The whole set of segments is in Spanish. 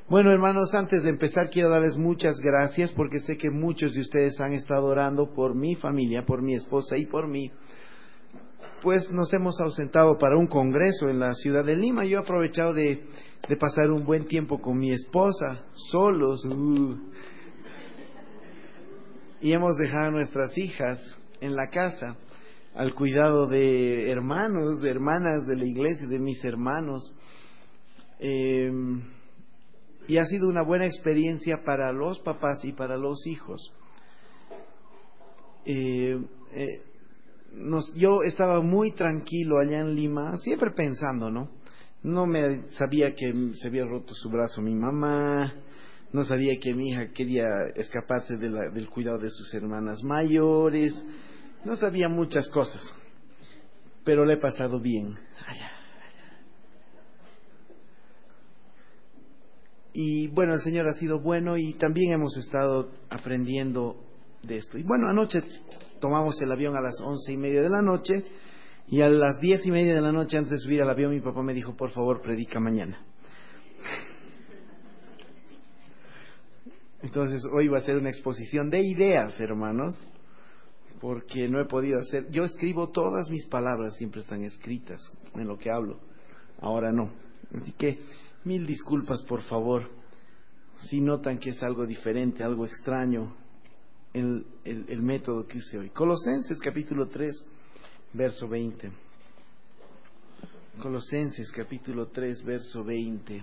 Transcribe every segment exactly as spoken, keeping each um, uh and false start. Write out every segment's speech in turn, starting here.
Bueno, hermanos, antes de empezar quiero darles muchas gracias porque sé que muchos de ustedes han estado orando por mi familia, por mi esposa y por mí. Pues nos hemos ausentado para un congreso en la ciudad de Lima. Yo he aprovechado de, de pasar un buen tiempo con mi esposa, solos. Uh, y hemos dejado a nuestras hijas en la casa, al cuidado de hermanos, de hermanas de la iglesia, de mis hermanos. Eh, y ha sido una buena experiencia para los papás y para los hijos. Eh, eh, Nos, yo estaba muy tranquilo allá en Lima, siempre pensando, ¿no? No me sabía que se había roto su brazo mi mamá, no sabía que mi hija quería escaparse de la, del cuidado de sus hermanas mayores, no sabía muchas cosas, pero le he pasado bien. Y bueno, el Señor ha sido bueno y también hemos estado aprendiendo de esto. Y bueno, anoche tomamos el avión a las once y media de la noche y a las diez y media de la noche, antes de subir al avión, mi papá me dijo, por favor, predica mañana. Entonces hoy va a ser una exposición de ideas, hermanos, porque no he podido hacer. Yo escribo todas mis palabras, siempre están escritas en lo que hablo. Ahora no. Así que mil disculpas, por favor, si notan que es algo diferente, algo extraño. El, el, el método que use hoy. Colosenses capítulo tres, verso veinte. Colosenses capítulo tres, verso veinte.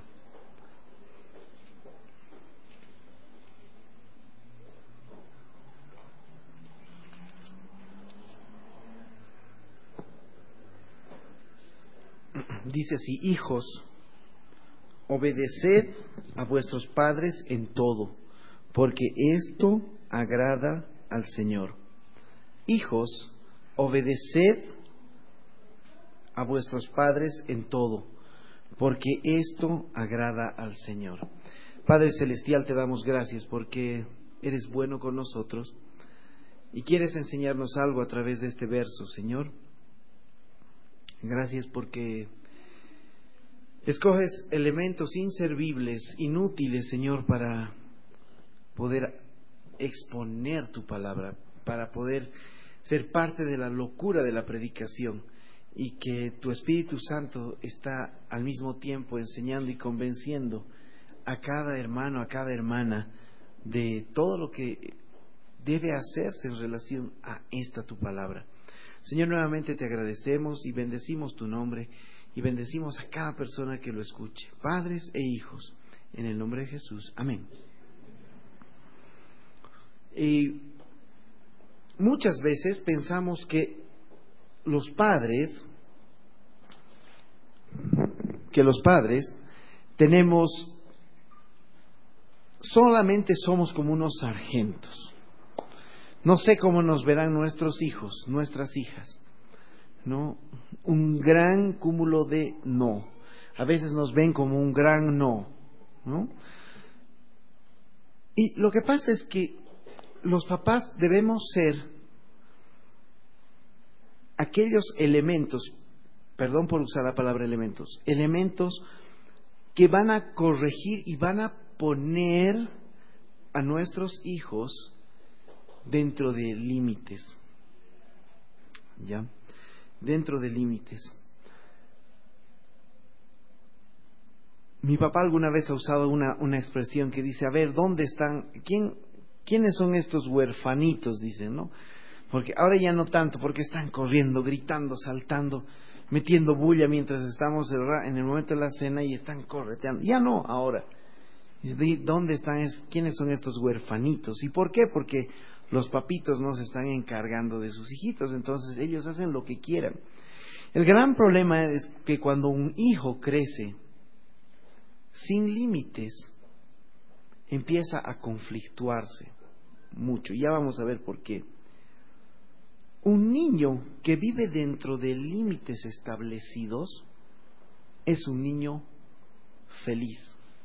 Dice así: hijos, obedeced a vuestros padres en todo, porque esto agrada al Señor. Hijos, obedeced a vuestros padres en todo, porque esto agrada al Señor. Padre Celestial, te damos gracias porque eres bueno con nosotros y quieres enseñarnos algo a través de este verso, Señor. Gracias porque escoges elementos inservibles, inútiles, Señor, para poder exponer tu palabra, para poder ser parte de la locura de la predicación, y que tu Espíritu Santo está al mismo tiempo enseñando y convenciendo a cada hermano, a cada hermana de todo lo que debe hacerse en relación a esta tu palabra. Señor, nuevamente te agradecemos y bendecimos tu nombre y bendecimos a cada persona que lo escuche, padres e hijos, en el nombre de Jesús. Amén. Y muchas veces pensamos que los padres, que los padres tenemos, solamente somos como unos sargentos. No sé cómo nos verán nuestros hijos, nuestras hijas, ¿no? Un gran cúmulo de no. A veces nos ven como un gran no, ¿no? Y lo que pasa es que los papás debemos ser aquellos elementos, perdón por usar la palabra elementos, elementos que van a corregir y van a poner a nuestros hijos dentro de límites, ¿ya? Dentro de límites. Mi papá alguna vez ha usado una, una expresión que dice, a ver, ¿dónde están? ¿Quién, ¿Quiénes son estos huerfanitos? Dicen, ¿no? Porque ahora ya no tanto, porque están corriendo, gritando, saltando, metiendo bulla mientras estamos en el momento de la cena y están correteando. Ya no, ahora. ¿Dónde están? ¿Quiénes son estos huerfanitos? ¿Y por qué? Porque los papitos no se están encargando de sus hijitos, entonces ellos hacen lo que quieran. El gran problema es que cuando un hijo crece sin límites, empieza a conflictuarse mucho. Y ya vamos a ver por qué. Un niño que vive dentro de límites establecidos es un niño feliz.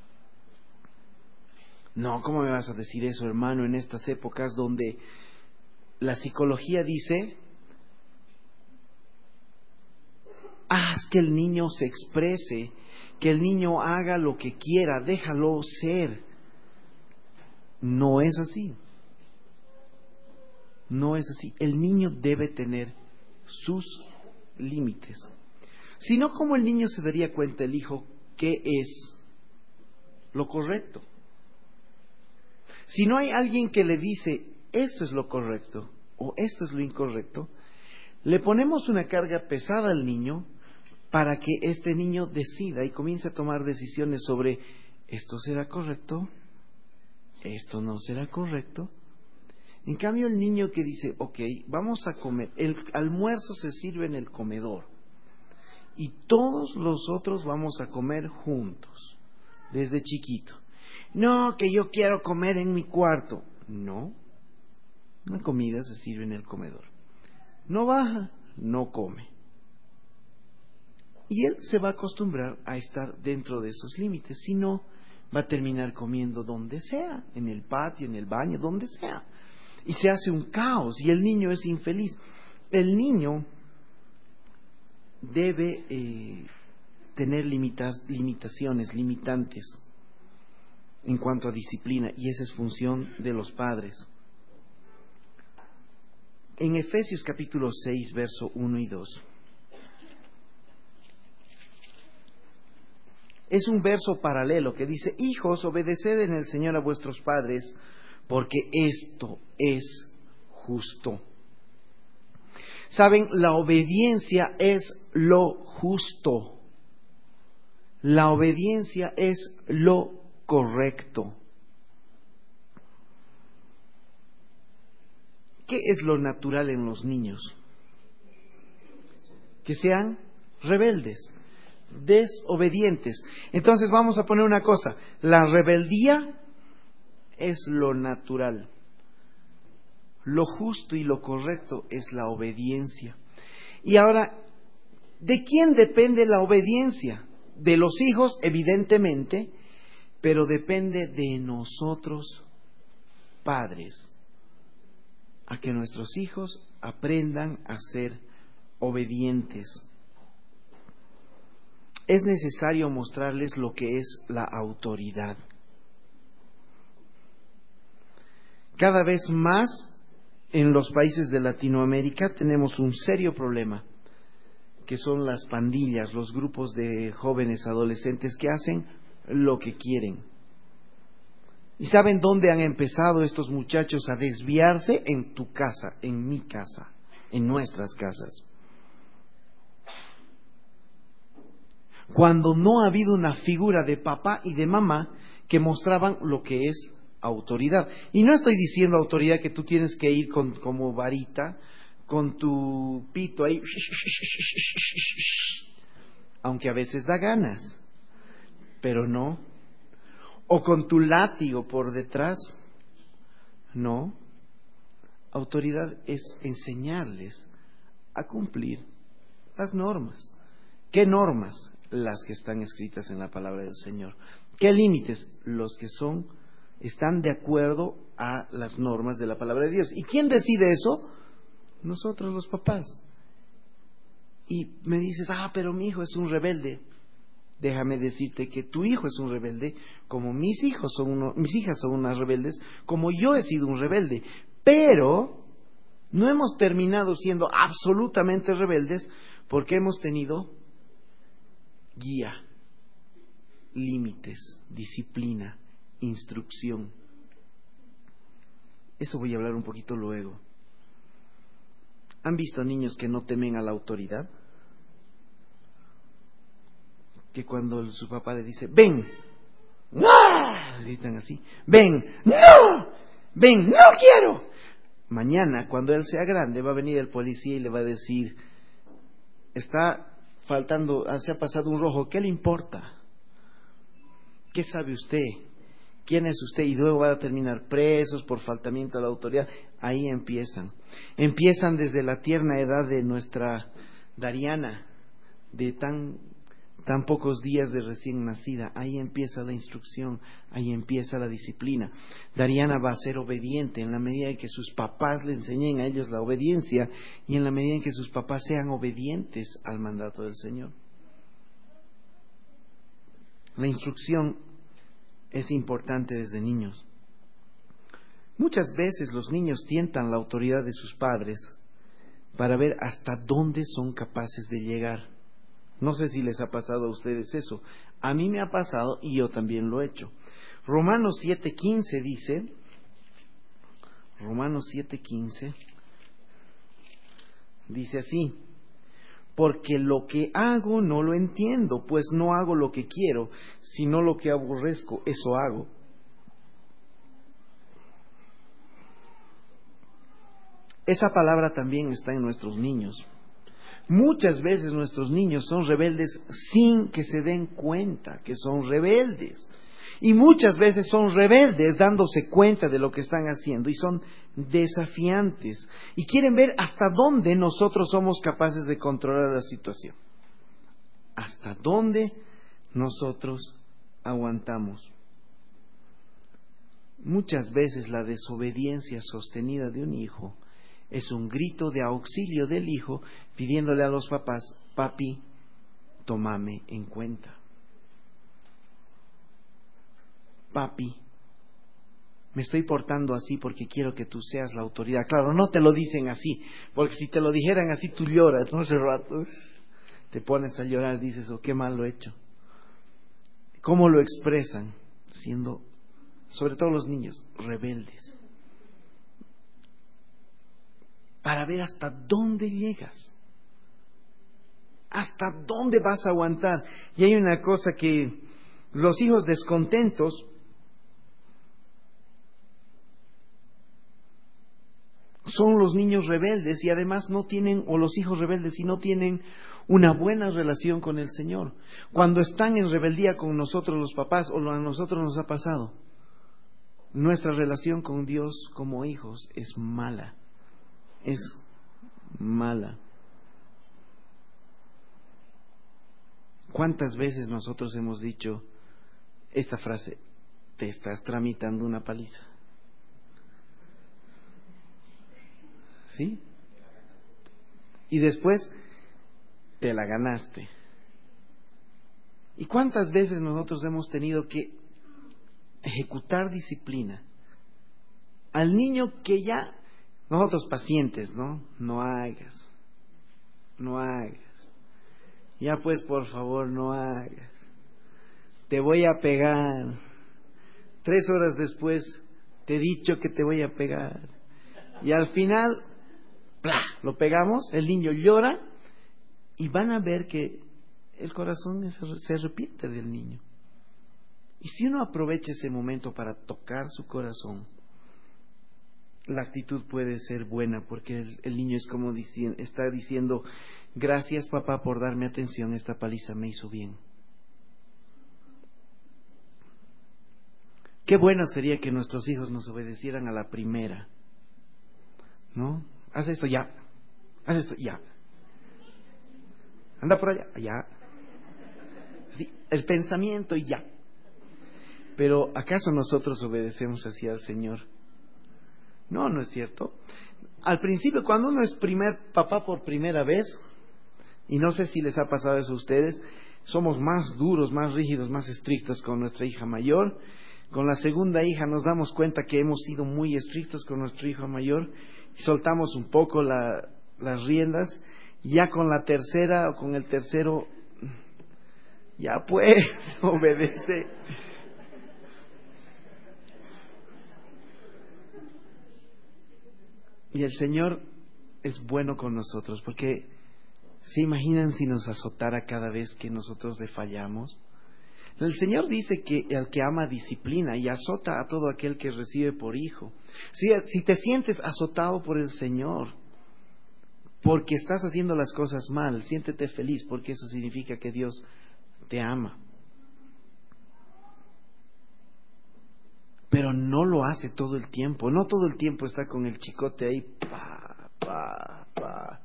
No, ¿cómo me vas a decir eso, hermano, en estas épocas donde la psicología dice, haz que el niño se exprese, que el niño haga lo que quiera, déjalo ser. No es así. No es así. El niño debe tener sus límites. Si no, ¿cómo el niño se daría cuenta, el hijo, qué es lo correcto? Si no hay alguien que le dice, esto es lo correcto o esto es lo incorrecto, le ponemos una carga pesada al niño para que este niño decida y comience a tomar decisiones sobre, esto será correcto, esto no será correcto. En cambio, el niño que dice, ok, vamos a comer, el almuerzo se sirve en el comedor y todos los otros vamos a comer juntos, desde chiquito. No, que yo quiero comer en mi cuarto. No, la comida se sirve en el comedor. No baja, no come. Y él se va a acostumbrar a estar dentro de esos límites. Si no, va a terminar comiendo donde sea, en el patio, en el baño, donde sea. Y se hace un caos y el niño es infeliz. El niño debe eh, tener limitas, limitaciones, limitantes en cuanto a disciplina, y esa es función de los padres. En Efesios capítulo seis, verso uno y dos, es un verso paralelo que dice, hijos, obedeced en el Señor a vuestros padres, porque esto es justo. Saben, la obediencia es lo justo. La obediencia es lo correcto. ¿Qué es lo natural en los niños? Que sean rebeldes, desobedientes. Entonces vamos a poner una cosa, la rebeldía es lo natural. Lo justo y lo correcto es la obediencia. Y ahora, ¿de quién depende la obediencia? De los hijos, evidentemente, pero depende de nosotros, padres, a que nuestros hijos aprendan a ser obedientes. Es necesario mostrarles lo que es la autoridad. Cada vez más en los países de Latinoamérica tenemos un serio problema, que son las pandillas, los grupos de jóvenes adolescentes que hacen lo que quieren. ¿Y saben dónde han empezado estos muchachos a desviarse? En tu casa, en mi casa, en nuestras casas. Cuando no ha habido una figura de papá y de mamá que mostraban lo que es autoridad. Y no estoy diciendo autoridad que tú tienes que ir con, como varita, con tu pito ahí, aunque a veces da ganas, pero no. O con tu látigo por detrás, no. Autoridad es enseñarles a cumplir las normas. ¿Qué normas? Las que están escritas en la palabra del Señor. ¿Qué límites? Los que son, están de acuerdo a las normas de la palabra de Dios. ¿Y quién decide eso? Nosotros, los papás. Y me dices, ah, pero mi hijo es un rebelde. Déjame decirte que tu hijo es un rebelde, como mis hijos son uno, mis hijas son unas rebeldes, como yo he sido un rebelde. Pero no hemos terminado siendo absolutamente rebeldes porque hemos tenido guía, límites, disciplina, instrucción. Eso voy a hablar un poquito luego. ¿Han visto niños que no temen a la autoridad? Que cuando su papá le dice, ven, ¡no! Gritan así, ven, ¡no! Ven, no quiero. Mañana, cuando él sea grande, va a venir el policía y le va a decir, está faltando, se ha pasado un rojo, ¿qué le importa? ¿Qué sabe usted? ¿Quién es usted? Y luego van a terminar presos por faltamiento a la autoridad. Ahí empiezan. Empiezan desde la tierna edad de nuestra Dariana, de tan, tan pocos días de recién nacida. Ahí empieza la instrucción, ahí empieza la disciplina. Dariana va a ser obediente en la medida en que sus papás le enseñen a ellos la obediencia y en la medida en que sus papás sean obedientes al mandato del Señor. La instrucción es importante desde niños. Muchas veces los niños tientan la autoridad de sus padres para ver hasta dónde son capaces de llegar. No sé si les ha pasado a ustedes eso. A mí me ha pasado y yo también lo he hecho. Romanos siete quince dice, Romanos siete quince, dice así: porque lo que hago no lo entiendo, pues no hago lo que quiero, sino lo que aborrezco, eso hago. Esa palabra también está en nuestros niños. Muchas veces nuestros niños son rebeldes sin que se den cuenta que son rebeldes. Y muchas veces son rebeldes dándose cuenta de lo que están haciendo y son desafiantes. Y quieren ver hasta dónde nosotros somos capaces de controlar la situación. Hasta dónde nosotros aguantamos. Muchas veces la desobediencia sostenida de un hijo es un grito de auxilio del hijo pidiéndole a los papás: papi, tómame en cuenta. Papi, me estoy portando así porque quiero que tú seas la autoridad. Claro, no te lo dicen así, porque si te lo dijeran así tú lloras, ¿no? Hace rato te pones a llorar, dices, oh, qué mal lo he hecho. ¿Cómo lo expresan? Siendo, sobre todo los niños, rebeldes. Para ver hasta dónde llegas. Hasta dónde vas a aguantar. Y hay una cosa que los hijos descontentos son los niños rebeldes y además no tienen, o los hijos rebeldes, y no tienen una buena relación con el Señor. Cuando están en rebeldía con nosotros los papás, o a nosotros nos ha pasado, nuestra relación con Dios como hijos es mala. Es mala. ¿Cuántas veces nosotros hemos dicho esta frase: te estás tramitando una paliza? ¿Sí? Y después te la ganaste. ¿Y cuántas veces nosotros hemos tenido que ejecutar disciplina al niño que ya, nosotros pacientes, ¿no? No hagas, no hagas. Ya pues, por favor, no hagas. Te voy a pegar. Tres horas después te he dicho que te voy a pegar. Y al final, ¡plá!, lo pegamos, el niño llora y van a ver que el corazón se arrepiente del niño. Y si uno aprovecha ese momento para tocar su corazón, la actitud puede ser buena, porque el, el niño es como dici- está diciendo: gracias papá por darme atención, esta paliza me hizo bien. Qué bueno sería que nuestros hijos nos obedecieran a la primera, ¿no? Haz esto ya, haz esto ya, anda por allá, allá. Sí, el pensamiento y ya. Pero ¿acaso nosotros obedecemos así al Señor? No, no es cierto. Al principio, cuando uno es primer papá por primera vez, y no sé si les ha pasado eso a ustedes, somos más duros, más rígidos, más estrictos con nuestra hija mayor. Con la segunda hija nos damos cuenta que hemos sido muy estrictos con nuestra hija mayor y soltamos un poco la, las riendas. Ya con la tercera o con el tercero, ya pues, obedece. Y el Señor es bueno con nosotros, porque ¿se imaginan si nos azotara cada vez que nosotros le fallamos? El Señor dice que el que ama disciplina y azota a todo aquel que recibe por hijo. Si, si te sientes azotado por el Señor porque estás haciendo las cosas mal, siéntete feliz, porque eso significa que Dios te ama. Pero no lo hace todo el tiempo, no todo el tiempo está con el chicote ahí, pa, pa, pa.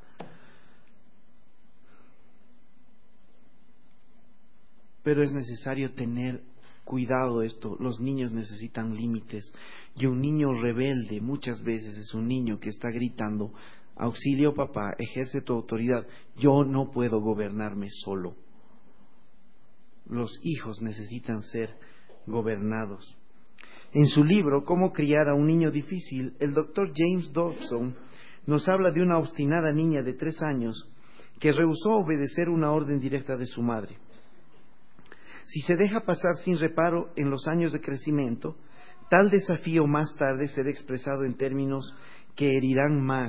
Pero es necesario tener cuidado de esto. Los niños necesitan límites. Y un niño rebelde muchas veces es un niño que está gritando: auxilio papá, ejerce tu autoridad, yo no puedo gobernarme solo. los hijos necesitan ser gobernados. En su libro Cómo criar a un niño difícil, el doctor James Dobson nos habla de una obstinada niña de tres años que rehusó obedecer una orden directa de su madre. Si se deja pasar sin reparo en los años de crecimiento, tal desafío más tarde será expresado en términos que herirán más.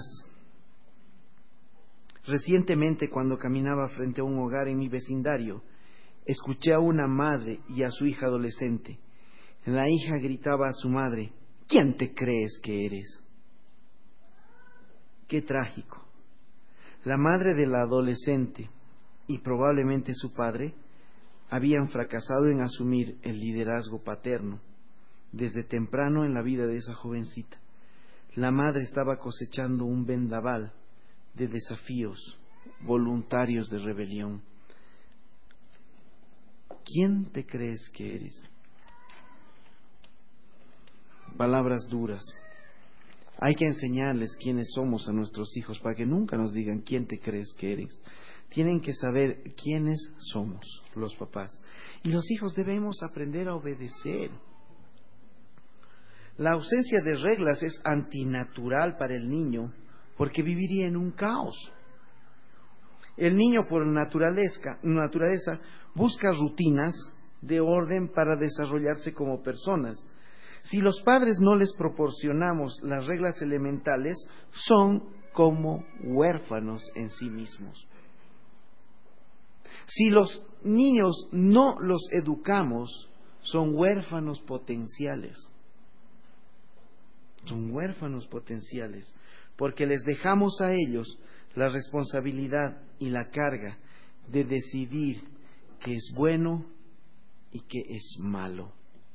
Recientemente, cuando caminaba frente a un hogar en mi vecindario, escuché a una madre y a su hija adolescente. La hija gritaba a su madre: ¿quién te crees que eres? Qué trágico. La madre de la adolescente y probablemente su padre habían fracasado en asumir el liderazgo paterno desde temprano en la vida de esa jovencita. La madre estaba cosechando un vendaval de desafíos voluntarios de rebelión. ¿Quién te crees que eres? Palabras duras. Hay que enseñarles quiénes somos a nuestros hijos para que nunca nos digan quién te crees que eres. Tienen que saber quiénes somos los papás. Y los hijos debemos aprender a obedecer. La ausencia de reglas es antinatural para el niño porque viviría en un caos. El niño por naturaleza, naturaleza busca rutinas de orden para desarrollarse como personas. Si los padres no les proporcionamos las reglas elementales, son como huérfanos en sí mismos. Si los niños no los educamos, son huérfanos potenciales. Son huérfanos potenciales, porque les dejamos a ellos la responsabilidad y la carga de decidir qué es bueno y qué es malo.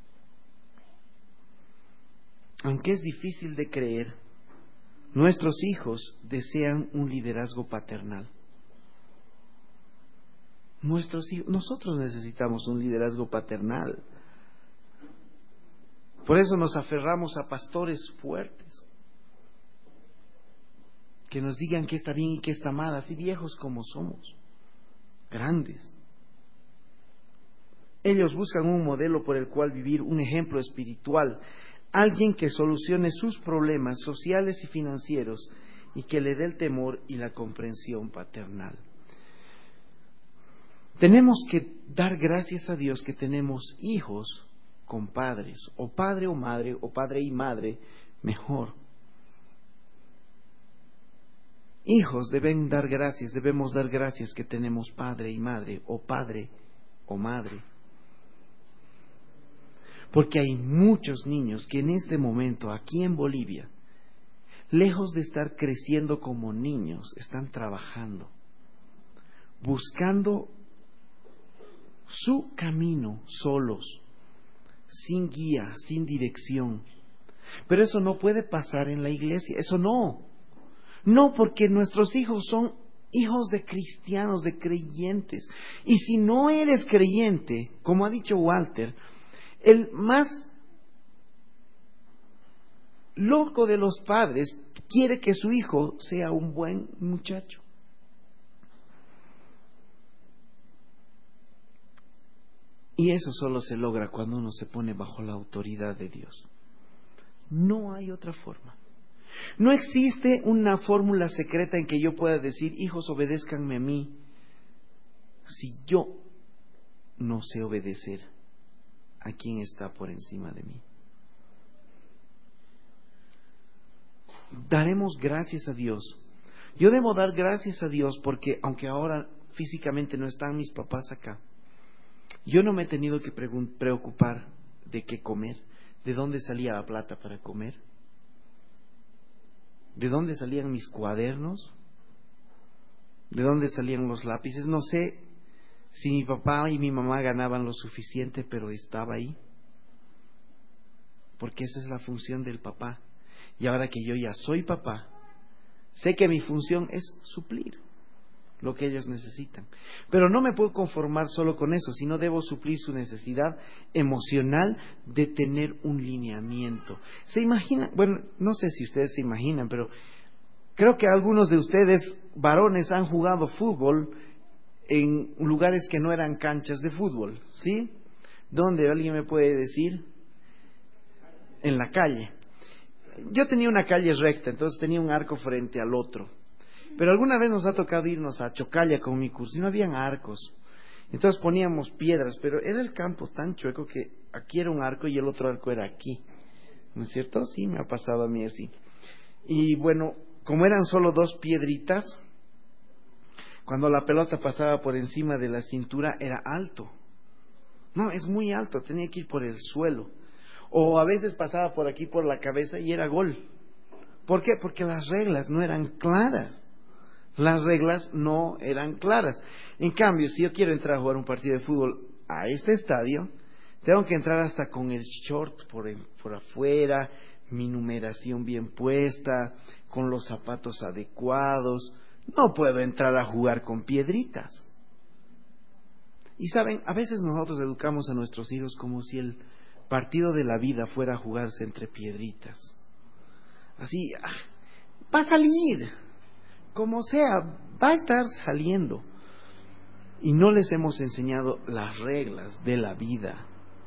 Aunque es difícil de creer, nuestros hijos desean un liderazgo paternal. Nuestros hijos, nosotros necesitamos un liderazgo paternal. Por eso nos aferramos a pastores fuertes, que nos digan qué está bien y qué está mal, así viejos como somos, grandes. Ellos buscan un modelo por el cual vivir, un ejemplo espiritual, alguien que solucione sus problemas sociales y financieros y que le dé el temor y la comprensión paternal. Tenemos que dar gracias a Dios que tenemos hijos con padres, o padre o madre, o padre y madre, mejor. Hijos deben dar gracias, debemos dar gracias que tenemos padre y madre, o padre o madre. Porque hay muchos niños que en este momento, aquí en Bolivia, lejos de estar creciendo como niños, están trabajando, buscando su camino solos, sin guía, sin dirección. Pero eso no puede pasar en la iglesia, eso no. No, porque nuestros hijos son hijos de cristianos, de creyentes. Y si no eres creyente, como ha dicho Walter, el más loco de los padres quiere que su hijo sea un buen muchacho. Y eso solo se logra cuando uno se pone bajo la autoridad de Dios. No hay otra forma. No existe una fórmula secreta en que yo pueda decir: hijos, obedézcanme a mí, si yo no sé obedecer a quien está por encima de mí. Daremos gracias a Dios. Yo debo dar gracias a Dios porque, aunque ahora físicamente no están mis papás acá, yo no me he tenido que preocupar de qué comer, de dónde salía la plata para comer, de dónde salían mis cuadernos, de dónde salían los lápices. No sé si mi papá y mi mamá ganaban lo suficiente, pero estaba ahí, porque esa es la función del papá. Y ahora que yo ya soy papá, sé que mi función es suplir lo que ellos necesitan. Pero no me puedo conformar solo con eso, sino debo suplir su necesidad emocional de tener un lineamiento. ¿Se imaginan? Bueno, no sé si ustedes se imaginan, pero creo que algunos de ustedes, varones, han jugado fútbol en lugares que no eran canchas de fútbol, ¿sí? ¿Dónde? ¿Alguien me puede decir? En la calle. Yo tenía una calle recta, entonces tenía un arco frente al otro. Pero alguna vez nos ha tocado irnos a Chocalla con mi curso y no habían arcos. Entonces poníamos piedras, pero era el campo tan chueco que aquí era un arco y el otro arco era aquí. ¿No es cierto? Sí, me ha pasado a mí así. Y bueno, como eran solo dos piedritas, cuando la pelota pasaba por encima de la cintura era alto. No, es muy alto, tenía que ir por el suelo. O a veces pasaba por aquí por la cabeza y era gol. ¿Por qué? Porque las reglas no eran claras. Las reglas no eran claras. En cambio, si yo quiero entrar a jugar un partido de fútbol a este estadio, tengo que entrar hasta con el short por, el, por afuera, mi numeración bien puesta, con los zapatos adecuados. No puedo entrar a jugar con piedritas. Y saben, a veces nosotros educamos a nuestros hijos como si el partido de la vida fuera a jugarse entre piedritas. Así, va a salir, como sea, va a estar saliendo. Y no les hemos enseñado las reglas de la vida.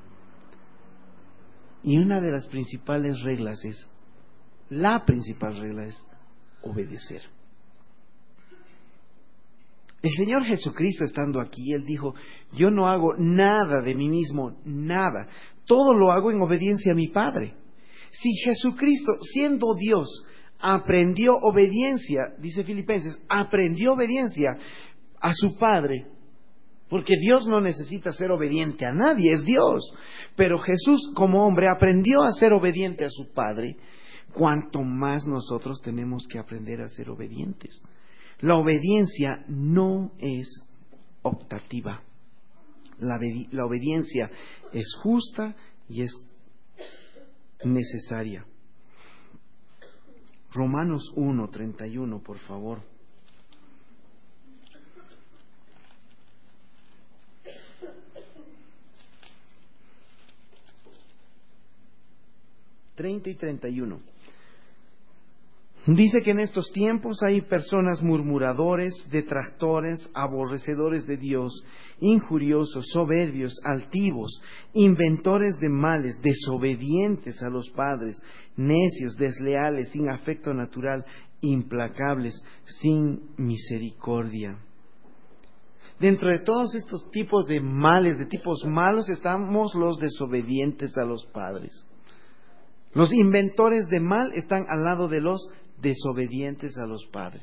Y una de las principales reglas es, la principal regla es obedecer. El Señor Jesucristo estando aquí, Él dijo, yo no hago nada de mí mismo, nada. Todo lo hago en obediencia a mi Padre. Si Jesucristo, siendo Dios, aprendió obediencia, dice Filipenses, aprendió obediencia a su Padre, porque Dios no necesita ser obediente a nadie, es Dios. Pero Jesús como hombre aprendió a ser obediente a su Padre, cuanto más nosotros tenemos que aprender a ser obedientes. La obediencia no es optativa. La, la obediencia es justa y es necesaria. Romanos uno, treinta y uno, por favor. treinta y treinta y uno. Dice que en estos tiempos hay personas murmuradores, detractores, aborrecedores de Dios, injuriosos, soberbios, altivos, inventores de males, desobedientes a los padres, necios, desleales, sin afecto natural, implacables, sin misericordia. Dentro de todos estos tipos de males, de tipos malos, estamos los desobedientes a los padres. Los inventores de mal están al lado de los desobedientes a los padres.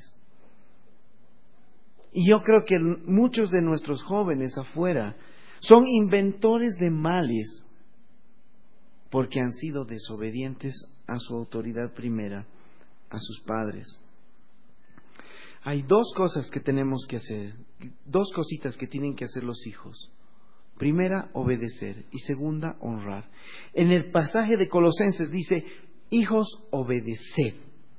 Y yo creo que muchos de nuestros jóvenes afuera son inventores de males porque han sido desobedientes a su autoridad primera, a sus padres. Hay dos cosas que tenemos que hacer, dos cositas que tienen que hacer los hijos. Primera, obedecer, y segunda, honrar. En el pasaje de Colosenses dice, hijos, obedeced.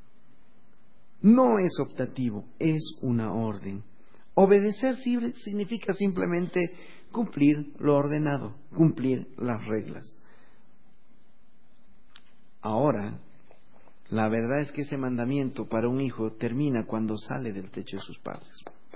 No es optativo, es una orden. Obedecer significa simplemente cumplir lo ordenado, cumplir las reglas. Ahora, la verdad es que ese mandamiento para un hijo termina cuando sale del techo de sus padres.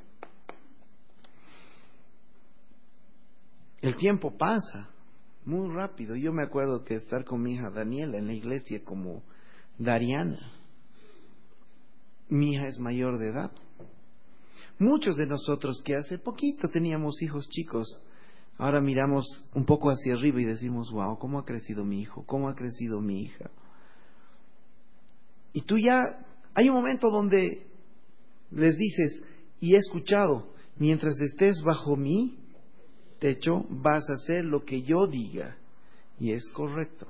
El tiempo pasa muy rápido. Yo me acuerdo que estar con mi hija Daniela en la iglesia como Dariana. Mi hija es mayor de edad. Muchos de nosotros que hace poquito teníamos hijos chicos, ahora miramos un poco hacia arriba y decimos, wow, ¿cómo ha crecido mi hijo? ¿Cómo ha crecido mi hija? Y tú ya, hay un momento donde les dices, y he escuchado, mientras estés bajo mi techo, vas a hacer lo que yo diga. Y es correcto.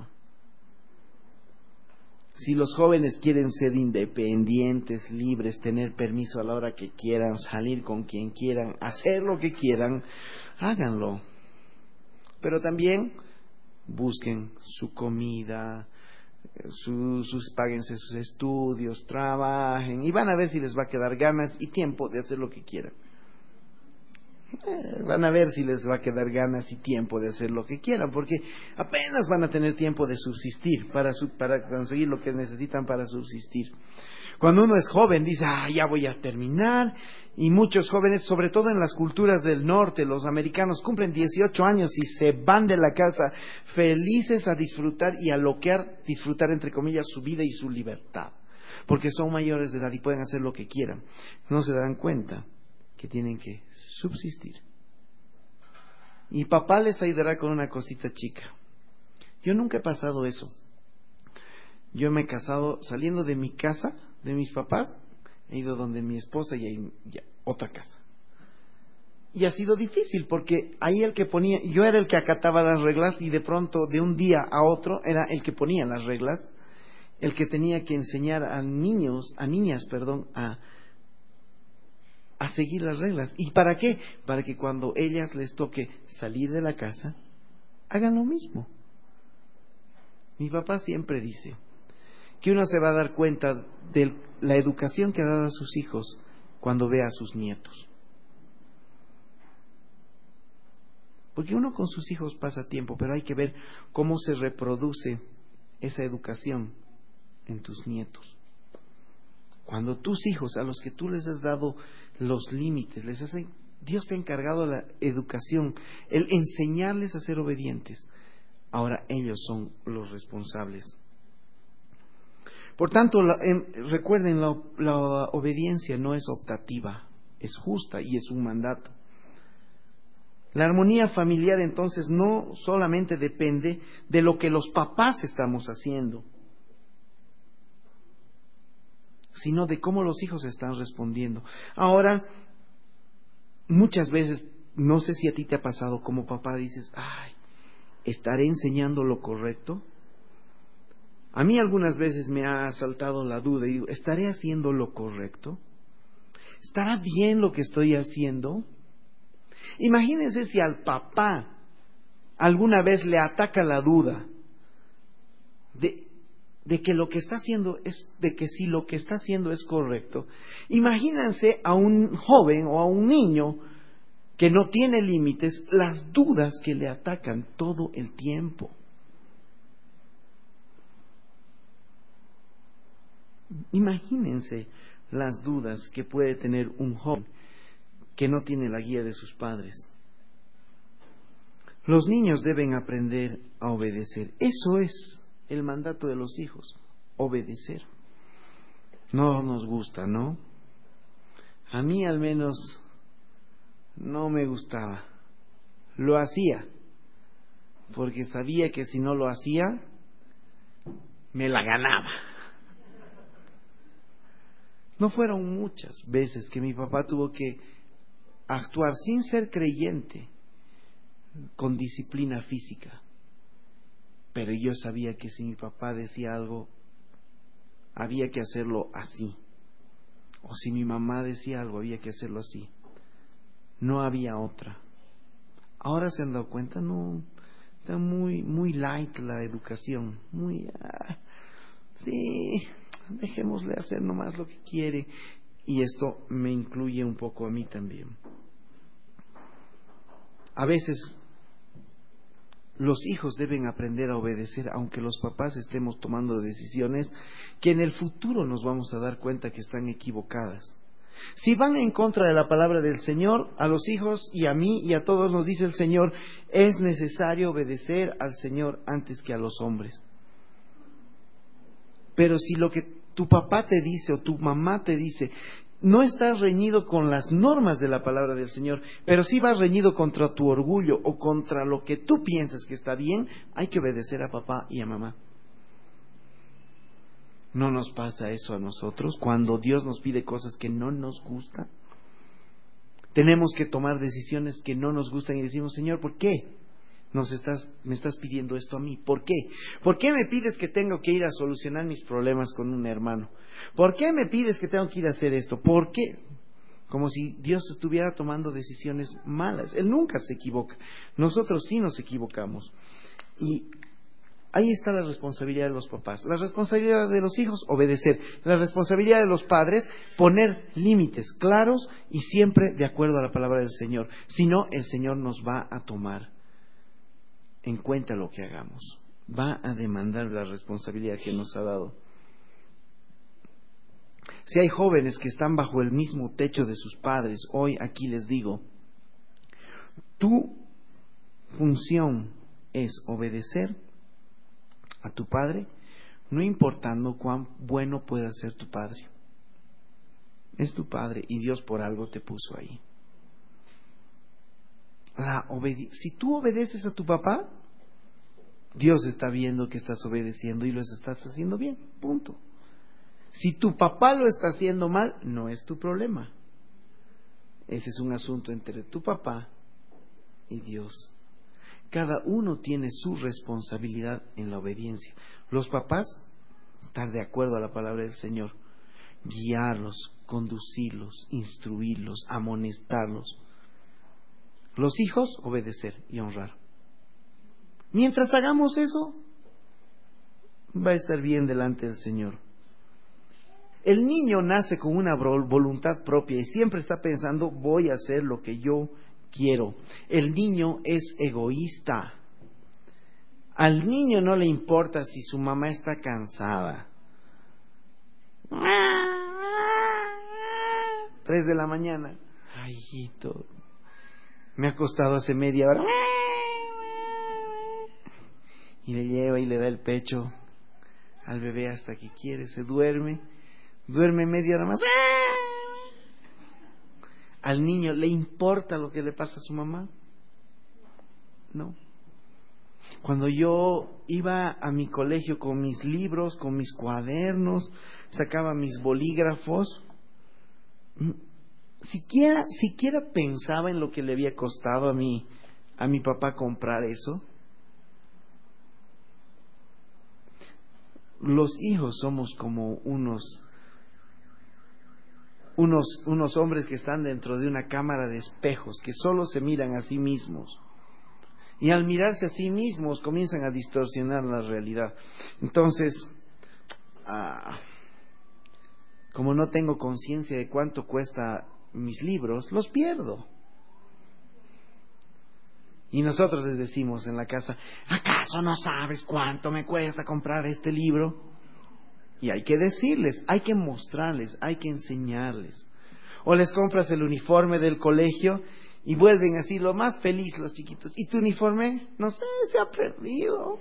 Si los jóvenes quieren ser independientes, libres, tener permiso a la hora que quieran, salir con quien quieran, hacer lo que quieran, háganlo. Pero también busquen su comida, sus, sus, páguense sus estudios, trabajen y van a ver si les va a quedar ganas y tiempo de hacer lo que quieran. eh, van a ver si les va a quedar ganas y tiempo de hacer lo que quieran, porque apenas van a tener tiempo de subsistir, para, su, para conseguir lo que necesitan para subsistir. Cuando uno es joven dice, ah, ya voy a terminar, y muchos jóvenes, sobre todo en las culturas del norte, los americanos, cumplen dieciocho años y se van de la casa felices a disfrutar y a loquear, disfrutar entre comillas su vida y su libertad, porque son mayores de edad y pueden hacer lo que quieran. No se dan cuenta que tienen que subsistir. Y papá les ayudará con una cosita chica. Yo nunca he pasado eso. Yo me he casado saliendo de mi casa, de mis papás, he ido donde mi esposa y hay ya, otra casa. Y ha sido difícil porque ahí el que ponía, yo era el que acataba las reglas y de pronto de un día a otro era el que ponía las reglas, el que tenía que enseñar a niños, a niñas, perdón, a, a seguir las reglas. ¿Y para qué? Para que cuando ellas les toque salir de la casa, hagan lo mismo. Mi papá siempre dice que uno se va a dar cuenta de la educación que ha dado a sus hijos cuando ve a sus nietos. Porque uno con sus hijos pasa tiempo, pero hay que ver cómo se reproduce esa educación en tus nietos. Cuando tus hijos, a los que tú les has dado los límites, les hacen, Dios te ha encargado la educación, el enseñarles a ser obedientes. Ahora ellos son los responsables. Por tanto, la, eh, recuerden, la, la obediencia no es optativa, es justa y es un mandato. La armonía familiar entonces no solamente depende de lo que los papás estamos haciendo, sino de cómo los hijos están respondiendo. Ahora, muchas veces, no sé si a ti te ha pasado como papá, dices, ay, ¿estaré enseñando lo correcto? A mí algunas veces me ha asaltado la duda y digo, ¿estaré haciendo lo correcto? ¿Estará bien lo que estoy haciendo? Imagínense si al papá alguna vez le ataca la duda de, de que lo que está haciendo es, de que si lo que está haciendo es correcto. Imagínense a un joven o a un niño que no tiene límites, las dudas que le atacan todo el tiempo. Imagínense las dudas que puede tener un joven que no tiene la guía de sus padres. Los niños deben aprender a obedecer. Eso es el mandato de los hijos, obedecer. No nos gusta, ¿no? A mí al menos no me gustaba. Lo hacía, porque sabía que si no lo hacía, me la ganaba. No fueron muchas veces que mi papá tuvo que actuar sin ser creyente, con disciplina física. Pero yo sabía que si mi papá decía algo, había que hacerlo así. O si mi mamá decía algo, había que hacerlo así. No había otra. Ahora se han dado cuenta, no, está muy, muy light la educación. Muy, ah, sí, dejémosle hacer nomás lo que quiere. Y esto me incluye un poco a mí también. A veces los hijos deben aprender a obedecer, aunque los papás estemos tomando decisiones que en el futuro nos vamos a dar cuenta que están equivocadas. Si van en contra de la palabra del Señor, a los hijos y a mí y a todos nos dice el Señor, es necesario obedecer al Señor antes que a los hombres. Pero si lo que tu papá te dice o tu mamá te dice no estás reñido con las normas de la palabra del Señor, pero sí vas reñido contra tu orgullo o contra lo que tú piensas que está bien, hay que obedecer a papá y a mamá. ¿No nos pasa eso a nosotros cuando Dios nos pide cosas que no nos gustan? Tenemos que tomar decisiones que no nos gustan y decimos, Señor, ¿por qué nos estás, me estás pidiendo esto a mí? ¿Por qué? ¿Por qué me pides que tengo que ir a solucionar mis problemas con un hermano? ¿Por qué me pides que tengo que ir a hacer esto? ¿Por qué? Como si Dios estuviera tomando decisiones malas. Él nunca se equivoca. Nosotros sí nos equivocamos. Y Ahí está la responsabilidad de los papás. La responsabilidad de los hijos, obedecer. La responsabilidad de los padres, poner límites claros y siempre de acuerdo a la palabra del Señor. Si no, el Señor nos va a tomar en cuenta lo que hagamos. Va a demandar la responsabilidad que nos ha dado. Si hay jóvenes que están bajo el mismo techo de sus padres, hoy aquí les digo, tu función es obedecer a tu padre, no importando cuán bueno pueda ser tu padre. Es tu padre y Dios por algo te puso ahí. La obedi- si tú obedeces a tu papá, Dios está viendo que estás obedeciendo y lo estás haciendo bien, punto. Si tu papá lo está haciendo mal, no es tu problema. Ese es un asunto entre tu papá y Dios. Cada uno tiene su responsabilidad en la obediencia. Los papás, estar de acuerdo a la palabra del Señor, guiarlos, conducirlos, instruirlos, amonestarlos. Los hijos, obedecer y honrar. Mientras hagamos eso, va a estar bien delante del Señor. El niño nace con una voluntad propia y siempre está pensando, voy a hacer lo que yo quiero. El niño es egoísta. Al niño no le importa si su mamá está cansada. Tres de la mañana. Ay, hijito, me ha costado hace media hora. Y le lleva y le da el pecho al bebé hasta que quiere, se duerme. Duerme media hora más. ¿Al niño le importa lo que le pasa a su mamá? No. Cuando yo iba a mi colegio con mis libros, con mis cuadernos, sacaba mis bolígrafos, siquiera, siquiera pensaba en lo que le había costado a mi, a mi papá comprar eso. Los hijos somos como unos Unos, unos hombres que están dentro de una cámara de espejos, que solo se miran a sí mismos. Y al mirarse a sí mismos comienzan a distorsionar la realidad. Entonces, ah, como no tengo conciencia de cuánto cuesta mis libros, los pierdo. Y nosotros les decimos en la casa, ¿acaso no sabes cuánto me cuesta comprar este libro? Y hay que decirles, hay que mostrarles, hay que enseñarles. O les compras el uniforme del colegio y vuelven así lo más feliz los chiquitos. ¿Y tu uniforme? No sé, se ha perdido.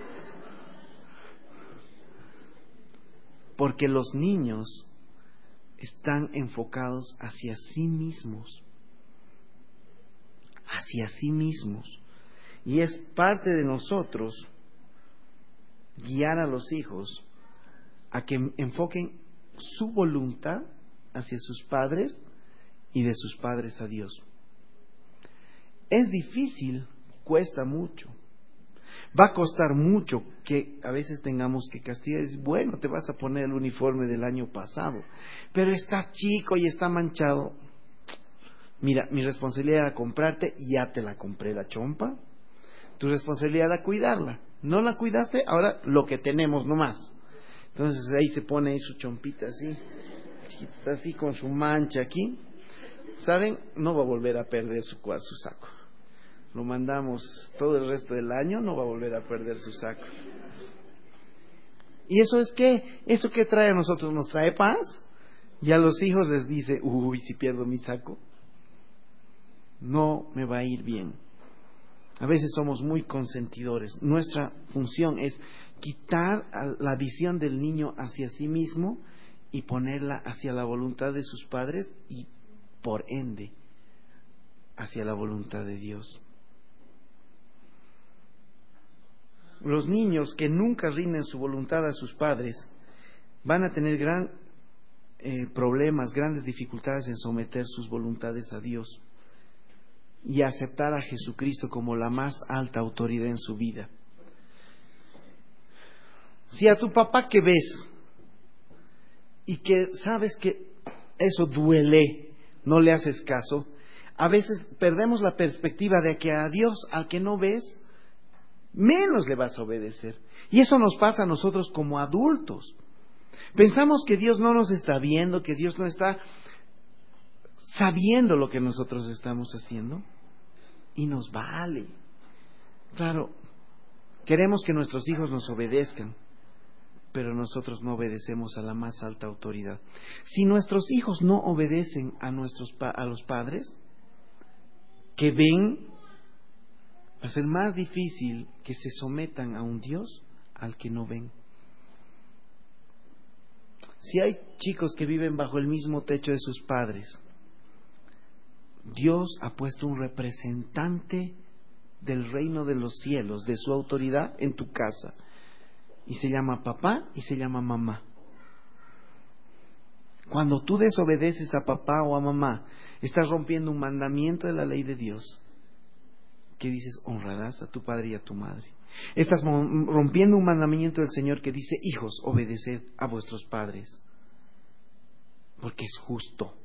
Porque los niños están enfocados hacia sí mismos. Hacia sí mismos. Y es parte de nosotros guiar a los hijos a que enfoquen su voluntad hacia sus padres y de sus padres a Dios. Es difícil, cuesta mucho. Va a costar mucho que a veces tengamos que castigar. Bueno, te vas a poner el uniforme del año pasado, pero está chico y está manchado. Mira, mi responsabilidad era comprarte y ya te la compré la chompa. Tu responsabilidad era cuidarla. No la cuidaste, ahora lo que tenemos nomás. Entonces ahí se pone ahí su chompita así, así con su mancha aquí. ¿Saben? No va a volver a perder su, su saco. Lo mandamos todo el resto del año, no va a volver a perder su saco. ¿Y eso es qué? ¿Eso qué trae a nosotros? ¿Nos trae paz? Y a los hijos les dice, uy, si pierdo mi saco, no me va a ir bien. A veces somos muy consentidores. Nuestra función es quitar la visión del niño hacia sí mismo y ponerla hacia la voluntad de sus padres y, por ende, hacia la voluntad de Dios. Los niños que nunca rinden su voluntad a sus padres van a tener gran eh, problemas, grandes dificultades en someter sus voluntades a Dios y aceptar a Jesucristo como la más alta autoridad en su vida. Si a tu papá que ves y que sabes que eso duele, no le haces caso, a veces perdemos la perspectiva de que a Dios, al que no ves, menos le vas a obedecer. Y eso nos pasa a nosotros como adultos. Pensamos que Dios no nos está viendo, que Dios no está sabiendo lo que nosotros estamos haciendo, y nos vale. Claro, queremos que nuestros hijos nos obedezcan, pero nosotros no obedecemos a la más alta autoridad. Si nuestros hijos no obedecen a nuestros pa- a los padres que ven, va a ser más difícil que se sometan a un Dios al que no ven. Si hay chicos que viven bajo el mismo techo de sus padres, Dios ha puesto un representante del reino de los cielos, de su autoridad en tu casa, y se llama papá y se llama mamá. Cuando tú desobedeces a papá o a mamá, estás rompiendo un mandamiento de la ley de Dios, que dices: honrarás a tu padre y a tu madre. Estás rompiendo un mandamiento del Señor que dice: hijos, obedeced a vuestros padres, porque es justo.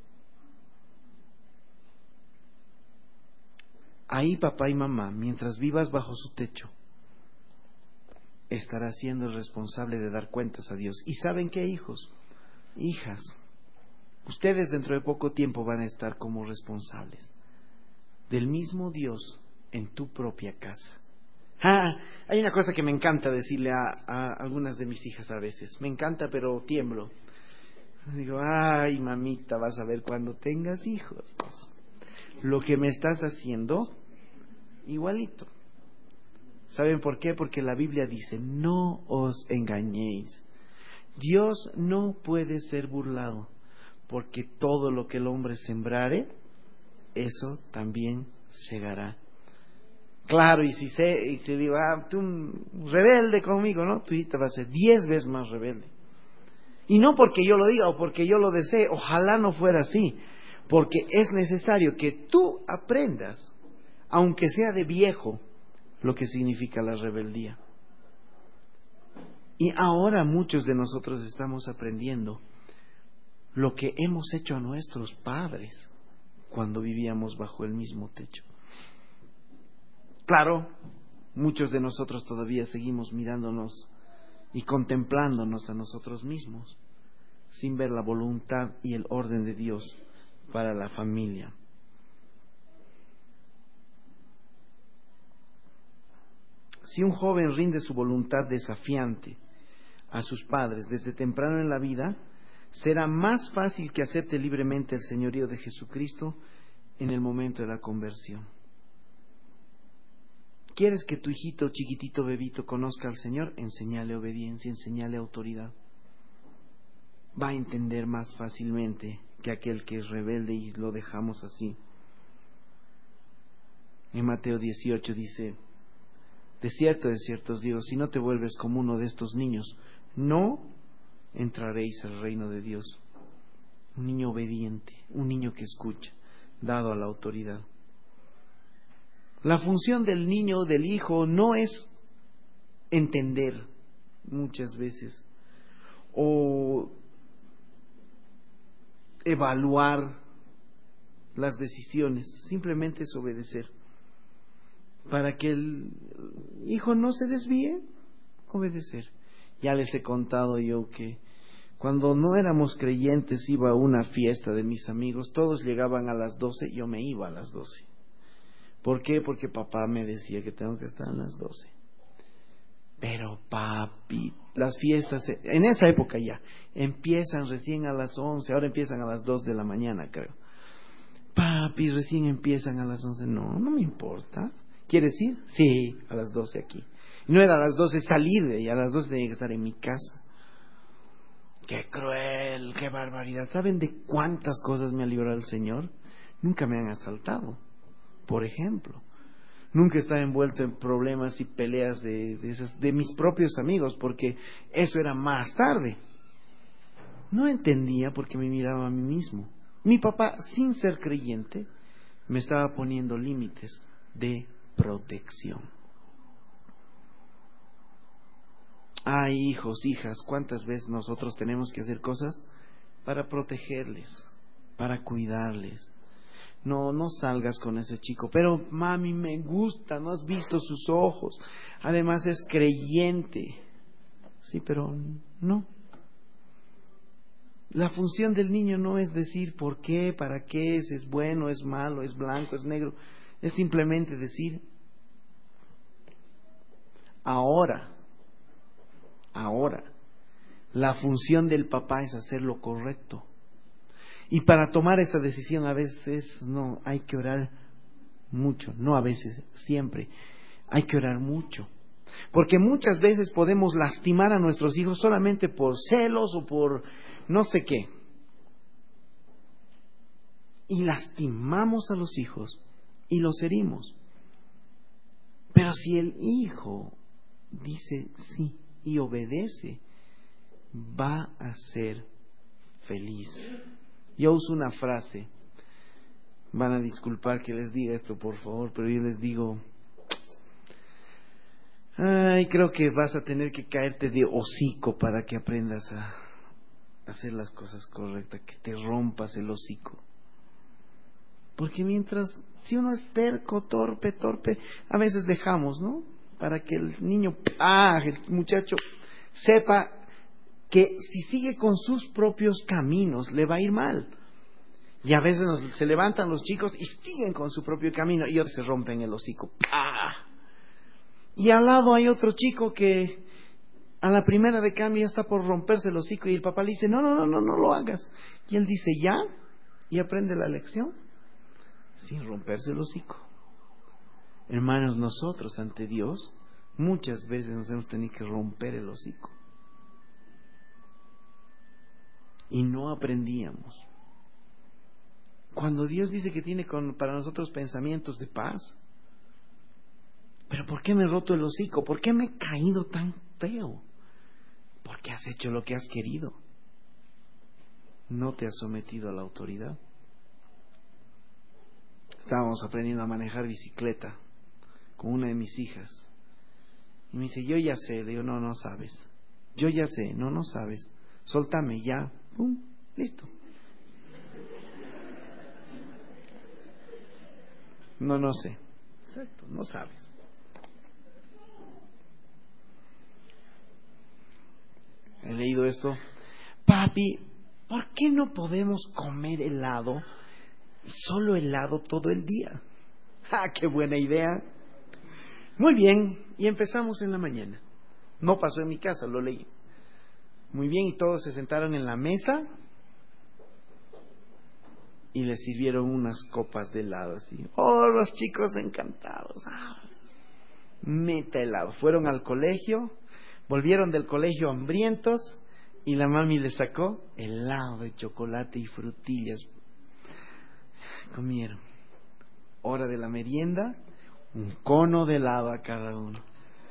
Ahí papá y mamá, mientras vivas bajo su techo, estarás siendo el responsable de dar cuentas a Dios. ¿Y saben qué, hijos? Hijas, ustedes dentro de poco tiempo van a estar como responsables del mismo Dios en tu propia casa. Ah, hay una cosa que me encanta decirle a, a algunas de mis hijas a veces. Me encanta, pero tiemblo. Digo: ay, mamita, vas a ver cuando tengas hijos, pues, lo que me estás haciendo, igualito. ¿Saben por qué? Porque la Biblia dice: no os engañéis. Dios no puede ser burlado, porque todo lo que el hombre sembrare, eso también segará. Claro, y si se, y si digo: ah, tú rebelde conmigo, ¿no? Tu hijita va a ser diez veces más rebelde. Y no porque yo lo diga o porque yo lo desee, ojalá no fuera así, porque es necesario que tú aprendas, aunque sea de viejo, lo que significa la rebeldía. Y ahora muchos de nosotros estamos aprendiendo lo que hemos hecho a nuestros padres cuando vivíamos bajo el mismo techo. Claro, muchos de nosotros todavía seguimos mirándonos y contemplándonos a nosotros mismos, sin ver la voluntad y el orden de Dios para la familia. Si un joven rinde su voluntad desafiante a sus padres desde temprano en la vida, será más fácil que acepte libremente el señorío de Jesucristo en el momento de la conversión. ¿Quieres que tu hijito, chiquitito, bebito, conozca al Señor? Enséñale obediencia, enséñale autoridad. Va a entender más fácilmente que aquel que es rebelde y lo dejamos así. En Mateo dieciocho dice: de cierto, de cierto os digo, si no te vuelves como uno de estos niños, no entraréis al reino de Dios. Un niño obediente, un niño que escucha, dado a la autoridad. La función del niño, del hijo, no es entender muchas veces o evaluar las decisiones, simplemente es obedecer. Para que el hijo no se desvíe, obedecer. Ya les he contado yo que cuando no éramos creyentes iba a una fiesta de mis amigos, todos llegaban a las doce, yo me iba a las doce. ¿Por qué? Porque papá me decía que tengo que estar a las doce. Pero papi, las fiestas, en esa época ya, empiezan recién a las once, ahora empiezan a las dos de la mañana, creo. Papi, recién empiezan a las once, no, no me importa. ¿Quieres ir? Sí, a las doce aquí. No era a las doce salir de ahí, a las doce tenía que estar en mi casa. Qué cruel, qué barbaridad. ¿Saben de cuántas cosas me ha librado el Señor? Nunca me han asaltado, por ejemplo. Nunca estaba envuelto en problemas y peleas de, de, esas, de mis propios amigos, porque eso era más tarde. No entendía porque me miraba a mí mismo. Mi papá, sin ser creyente, me estaba poniendo límites de protección. Ay, hijos, hijas, ¿cuántas veces nosotros tenemos que hacer cosas para protegerles, para cuidarles? no, no salgas con ese chico. Pero mami, me gusta, no has visto sus ojos, además es creyente. Sí, pero no. La función del niño no es decir por qué, para qué, es, es bueno, es malo, es blanco, es negro. Es simplemente decir, ahora, ahora, la función del papá es hacer lo correcto. Y para tomar esa decisión a veces no, hay que orar mucho, no a veces, siempre, hay que orar mucho. Porque muchas veces podemos lastimar a nuestros hijos solamente por celos o por no sé qué. Y lastimamos a los hijos y los herimos. Pero si el hijo dice sí y obedece, va a ser feliz. Yo uso una frase, van a disculpar que les diga esto por favor, pero yo les digo, ay, creo que vas a tener que caerte de hocico para que aprendas a hacer las cosas correctas, que te rompas el hocico. Porque mientras, si uno es terco, torpe, torpe, a veces dejamos, ¿no? Para que el niño, ah, el muchacho sepa que si sigue con sus propios caminos le va a ir mal. Y a veces nos, se levantan los chicos y siguen con su propio camino y otros se rompen el hocico. ¡Pah! Y al lado hay otro chico que a la primera de cambio está por romperse el hocico y el papá le dice, no, no, no, no, no lo hagas. Y él dice, ya, y aprende la lección sin romperse el hocico. Hermanos, nosotros ante Dios muchas veces nos hemos tenido que romper el hocico. Y no aprendíamos. Cuando Dios dice que tiene con, para nosotros pensamientos de paz, ¿pero por qué me he roto el hocico? ¿Por qué me he caído tan feo? Porque has hecho lo que has querido. No te has sometido a la autoridad. Estábamos aprendiendo a manejar bicicleta con una de mis hijas. Y me dice, yo ya sé. Le digo, no, no sabes. Yo ya sé. No, no sabes. Soltame ya. Pum, listo. No, no sé. Exacto, no sabes. He leído esto. Papi, ¿por qué no podemos comer helado, solo helado todo el día? ¡Ah, qué buena idea! Muy bien, y empezamos en la mañana. No pasó en mi casa, lo leí. Muy bien, y todos se sentaron en la mesa y les sirvieron unas copas de helado así. ¡Oh, los chicos encantados! ¡Ah! Meta helado. Fueron al colegio, volvieron del colegio hambrientos y la mami les sacó helado de chocolate y frutillas. Comieron. Hora de la merienda, un cono de helado a cada uno.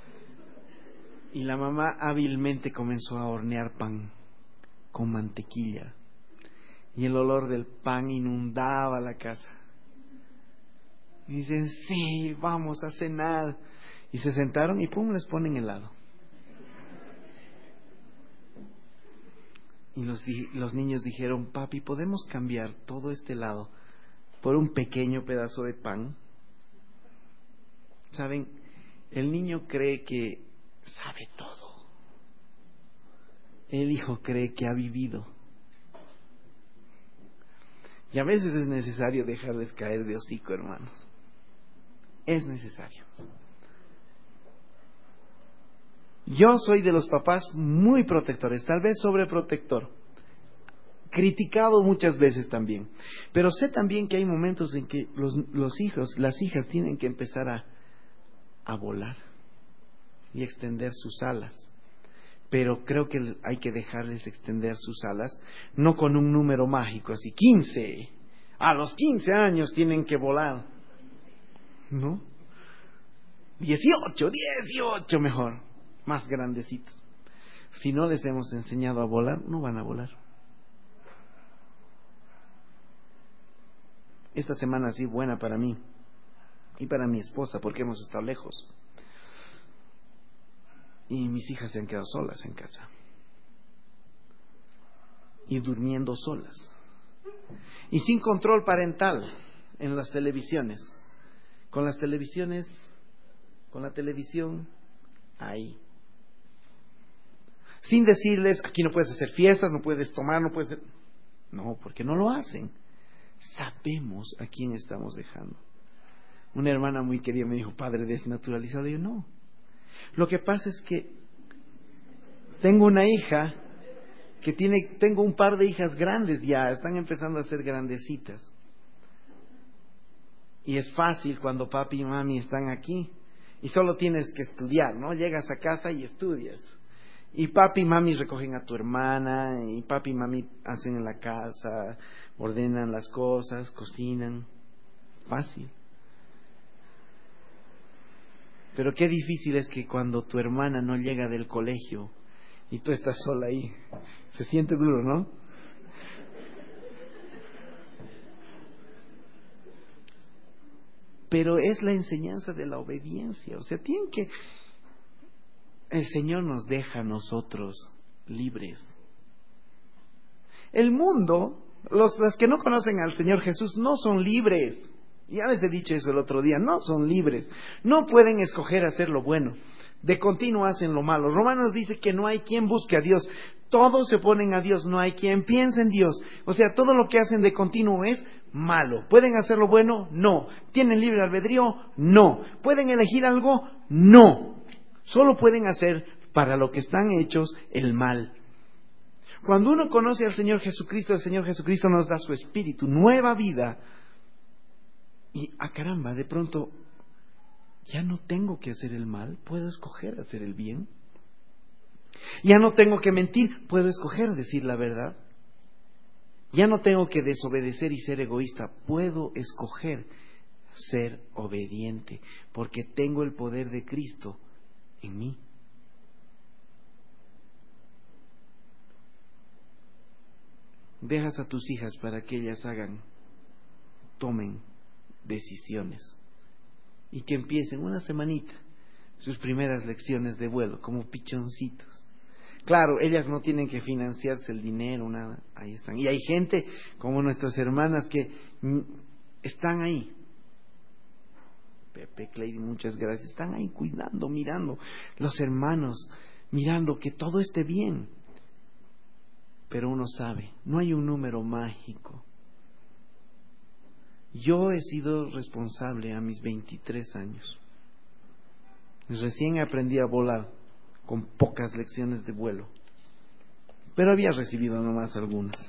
Y la mamá hábilmente comenzó a hornear pan con mantequilla. Y el olor del pan inundaba la casa. Y dicen, sí, vamos a cenar. Y se sentaron y pum, les ponen helado. Y los, los niños dijeron, papi, ¿podemos cambiar todo este helado por un pequeño pedazo de pan? ¿Saben? El niño cree que sabe todo. El hijo cree que ha vivido. Y a veces es necesario dejarles caer de hocico, hermanos. Es necesario. Yo soy de los papás muy protectores, tal vez sobreprotector. Criticado muchas veces también. Pero sé también que hay momentos en que los, los hijos, las hijas tienen que empezar a, a volar y extender sus alas. Pero creo que hay que dejarles extender sus alas, no con un número mágico, así quince. A los quince años tienen que volar. ¿No? dieciocho, dieciocho mejor, más grandecitos. Si no les hemos enseñado a volar, no van a volar. Esta semana ha sido buena para mí y para mi esposa porque hemos estado lejos. Y mis hijas se han quedado solas en casa. Y durmiendo solas. Y sin control parental. en las televisiones. Con las televisiones, con la televisión, ahí. Sin decirles, aquí no puedes hacer fiestas, no puedes tomar, no puedes... No, porque no lo hacen. Sabemos a quién estamos dejando. Una hermana muy querida me dijo, padre desnaturalizado. Y yo, no. Lo que pasa es que tengo una hija que tiene, tengo un par de hijas grandes ya, están empezando a ser grandecitas. Y es fácil cuando papi y mami están aquí. Y solo tienes que estudiar, ¿no? Llegas a casa y estudias. Y papi y mami recogen a tu hermana, y papi y mami hacen en la casa, ordenan las cosas, cocinan. Fácil. Pero qué difícil es que cuando tu hermana no llega del colegio y tú estás sola ahí. Se siente duro, ¿no? Pero es la enseñanza de la obediencia. O sea, tienen que... El Señor nos deja a nosotros libres. El mundo, los, los que no conocen al Señor Jesús, no son libres. Ya les he dicho eso el otro día, no son libres. No pueden escoger hacer lo bueno. De continuo hacen lo malo. Romanos dice que no hay quien busque a Dios. Todos se oponen a Dios, no hay quien piense en Dios. O sea, todo lo que hacen de continuo es malo. ¿Pueden hacer lo bueno? No. ¿Tienen libre albedrío? No. ¿Pueden elegir algo? No. Solo pueden hacer para lo que están hechos el mal. Cuando uno conoce al Señor Jesucristo, el Señor Jesucristo nos da su espíritu, nueva vida. Y, ah caramba, de pronto, ya no tengo que hacer el mal, puedo escoger hacer el bien. Ya no tengo que mentir, puedo escoger decir la verdad. Ya no tengo que desobedecer y ser egoísta, puedo escoger ser obediente, porque tengo el poder de Cristo en mí. Dejas a tus hijas para que ellas hagan, tomen decisiones y que empiecen una semanita sus primeras lecciones de vuelo como pichoncitos. Claro, ellas no tienen que financiarse el dinero, nada, ahí están. Y hay gente como nuestras hermanas que mm, están ahí. Pepe, Cleidy, muchas gracias. Están ahí cuidando, mirando, los hermanos, mirando que todo esté bien. Pero uno sabe, no hay un número mágico. Yo he sido responsable a mis veintitrés años. Recién aprendí a volar con pocas lecciones de vuelo. Pero había recibido nomás algunas.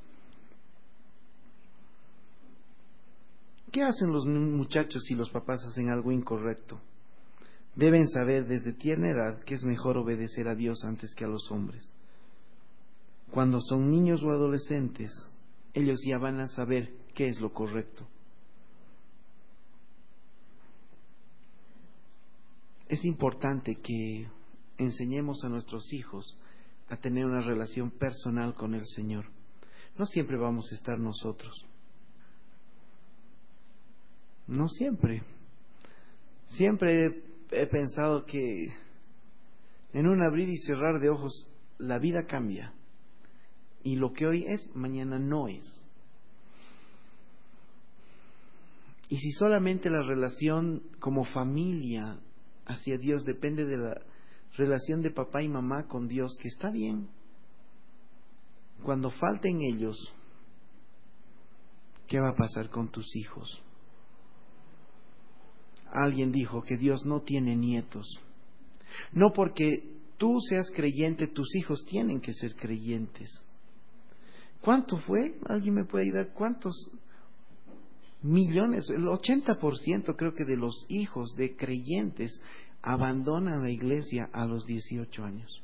¿Qué hacen los muchachos si los papás hacen algo incorrecto? Deben saber desde tierna edad que es mejor obedecer a Dios antes que a los hombres. Cuando son niños o adolescentes, ellos ya van a saber qué es lo correcto. Es importante que enseñemos a nuestros hijos a tener una relación personal con el Señor. No siempre vamos a estar nosotros. No siempre. Siempre he, he pensado que en un abrir y cerrar de ojos la vida cambia. Y lo que hoy es, mañana no es. Y si solamente la relación como familia hacia Dios depende de la relación de papá y mamá con Dios, que está bien, cuando falten ellos, ¿qué va a pasar con tus hijos? Alguien dijo que Dios no tiene nietos. No porque tú seas creyente, tus hijos tienen que ser creyentes. ¿Cuánto fue? ¿Alguien me puede ayudar? ¿Cuántos millones? El ochenta por ciento creo que de los hijos de creyentes abandonan la iglesia a los dieciocho años.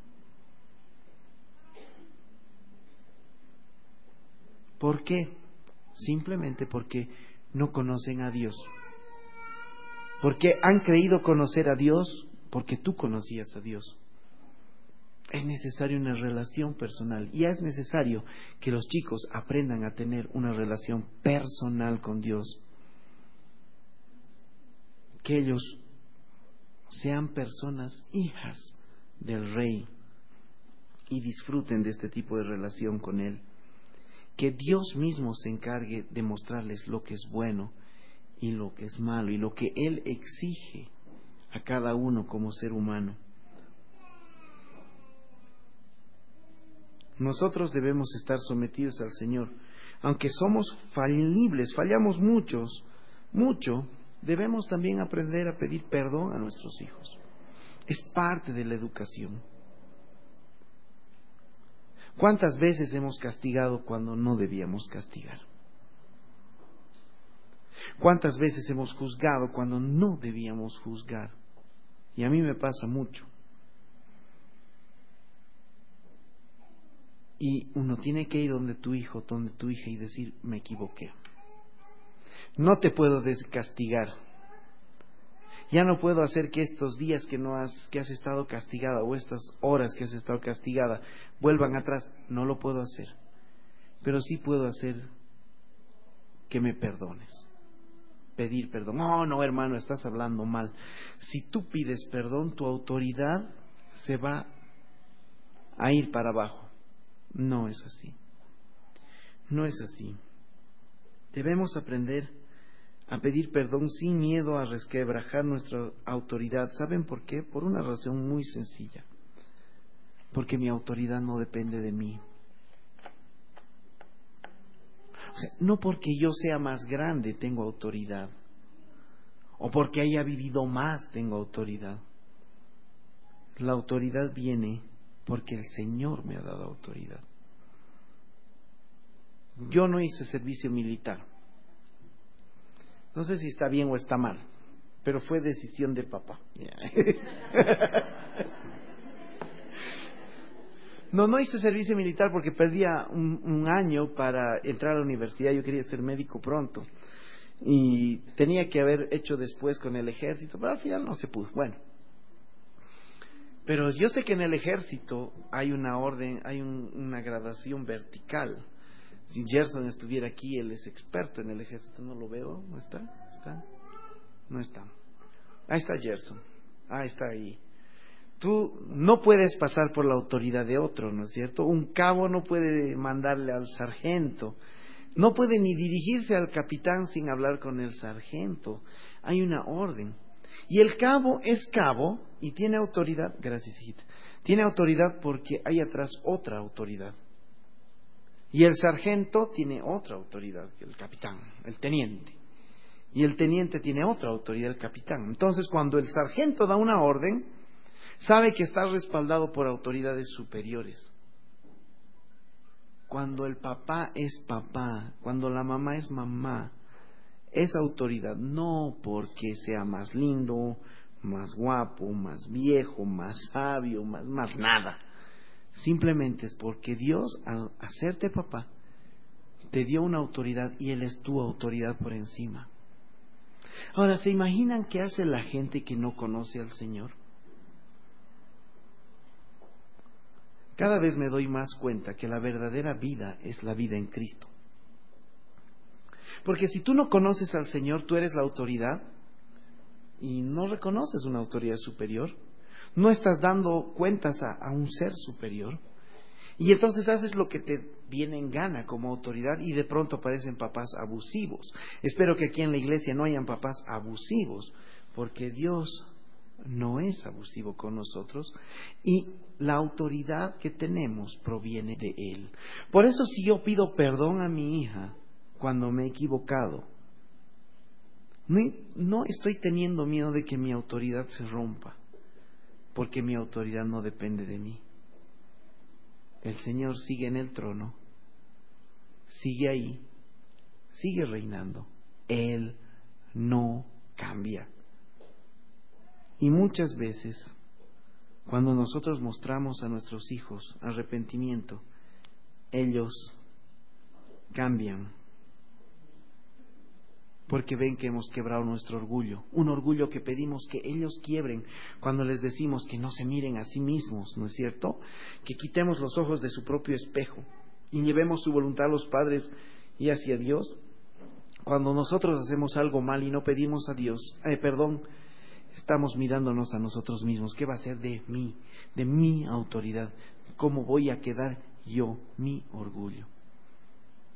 ¿Por qué? Simplemente porque no conocen a Dios. Porque han creído conocer a Dios porque tú conocías a Dios. Es necesaria una relación personal y es necesario que los chicos aprendan a tener una relación personal con Dios. Que ellos sean personas hijas del Rey y disfruten de este tipo de relación con Él. que Dios mismo se encargue de mostrarles lo que es bueno y lo que es malo y lo que Él exige a cada uno como ser humano. Nosotros debemos estar sometidos al Señor. Aunque somos falibles, fallamos muchos, mucho, debemos también aprender a pedir perdón a nuestros hijos. Es parte de la educación. ¿Cuántas veces hemos castigado cuando no debíamos castigar? ¿Cuántas veces hemos juzgado cuando no debíamos juzgar? Y a mí me pasa mucho. Y uno tiene que ir donde tu hijo, donde tu hija y decir, me equivoqué. No te puedo descastigar. Ya no puedo hacer que estos días que no has, que has estado castigada o estas horas que has estado castigada vuelvan atrás. No lo puedo hacer. Pero sí puedo hacer que me perdones. Pedir perdón. No, no, hermano, estás hablando mal. Si tú pides perdón, tu autoridad se va a ir para abajo. No es así. No es así. Debemos aprender a pedir perdón sin miedo a resquebrajar nuestra autoridad. ¿Saben por qué? Por una razón muy sencilla. Porque mi autoridad no depende de mí. O sea, no porque yo sea más grande tengo autoridad. O porque haya vivido más tengo autoridad. La autoridad viene porque el Señor me ha dado autoridad. Yo no hice servicio militar. No sé si está bien o está mal, pero fue decisión de papá. No, no hice servicio militar porque perdía un, un año para entrar a la universidad. Yo quería ser médico pronto. Y tenía que haber hecho después con el ejército, pero al final no se pudo. Bueno. Pero yo sé que en el ejército hay una orden, hay un, una gradación vertical. Si Gerson estuviera aquí, él es experto en el ejército. No lo veo, ¿no está? ¿Está? No está. Ahí está Gerson. Ah, está ahí. Tú no puedes pasar por la autoridad de otro, ¿no es cierto? Un cabo no puede mandarle al sargento. No puede ni dirigirse al capitán sin hablar con el sargento. Hay una orden. Y el cabo es cabo y tiene autoridad, gracias hijita, tiene autoridad porque hay atrás otra autoridad. Y el sargento tiene otra autoridad, el capitán, el teniente. Y el teniente tiene otra autoridad, el capitán. Entonces, cuando el sargento da una orden, sabe que está respaldado por autoridades superiores. Cuando el papá es papá, cuando la mamá es mamá, es autoridad, no porque sea más lindo, más guapo, más viejo, más sabio, más, más nada. Simplemente es porque Dios, al hacerte papá, te dio una autoridad y Él es tu autoridad por encima. Ahora, ¿se imaginan qué hace la gente que no conoce al Señor? Cada vez me doy más cuenta que la verdadera vida es la vida en Cristo. Porque si tú no conoces al Señor, tú eres la autoridad y no reconoces una autoridad superior. No estás dando cuentas a, a un ser superior. Y entonces haces lo que te viene en gana como autoridad y de pronto aparecen papás abusivos. Espero que aquí en la iglesia no hayan papás abusivos, porque Dios no es abusivo con nosotros y la autoridad que tenemos proviene de Él. Por eso si yo pido perdón a mi hija cuando me he equivocado, no, no estoy teniendo miedo de que mi autoridad se rompa, porque mi autoridad no depende de mí. El Señor sigue en el trono, sigue ahí, sigue reinando. Él no cambia. Y muchas veces, cuando nosotros mostramos a nuestros hijos arrepentimiento, ellos cambian. Porque ven que hemos quebrado nuestro orgullo. Un orgullo que pedimos que ellos quiebren cuando les decimos que no se miren a sí mismos, ¿no es cierto? Que quitemos los ojos de su propio espejo y llevemos su voluntad a los padres y hacia Dios. Cuando nosotros hacemos algo mal y no pedimos a Dios, eh, perdón, estamos mirándonos a nosotros mismos. ¿Qué va a ser de mí, de mi autoridad? ¿Cómo voy a quedar yo, mi orgullo?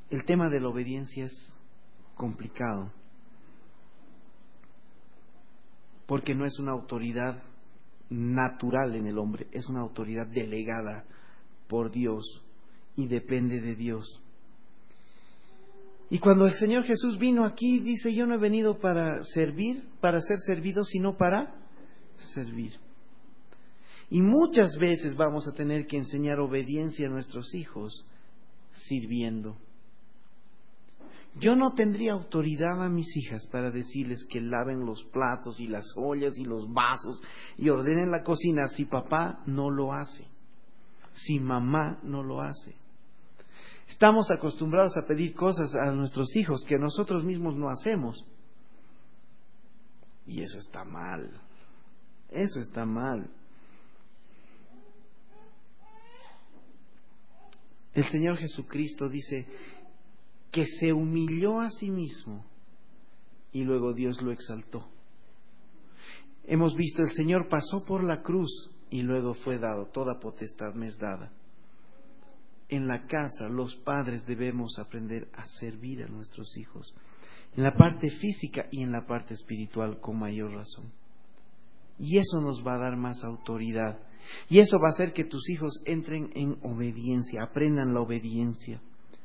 El tema de la obediencia es complicado, porque no es una autoridad natural en el hombre, es una autoridad delegada por Dios y depende de Dios. Y cuando el Señor Jesús vino aquí, dice, yo no he venido para servir, para ser servido, sino para servir. Y muchas veces vamos a tener que enseñar obediencia a nuestros hijos sirviendo. Yo no tendría autoridad a mis hijas para decirles que laven los platos y las ollas y los vasos y ordenen la cocina si papá no lo hace, si mamá no lo hace. Estamos acostumbrados a pedir cosas a nuestros hijos que nosotros mismos no hacemos. Y eso está mal. Eso está mal. El Señor Jesucristo dice que se humilló a sí mismo y luego Dios lo exaltó. Hemos visto, el Señor pasó por la cruz y luego fue dado, toda potestad me es dada. En la casa los padres debemos aprender a servir a nuestros hijos, en la parte física y en la parte espiritual con mayor razón. Y eso nos va a dar más autoridad. Y eso va a hacer que tus hijos entren en obediencia, aprendan la obediencia.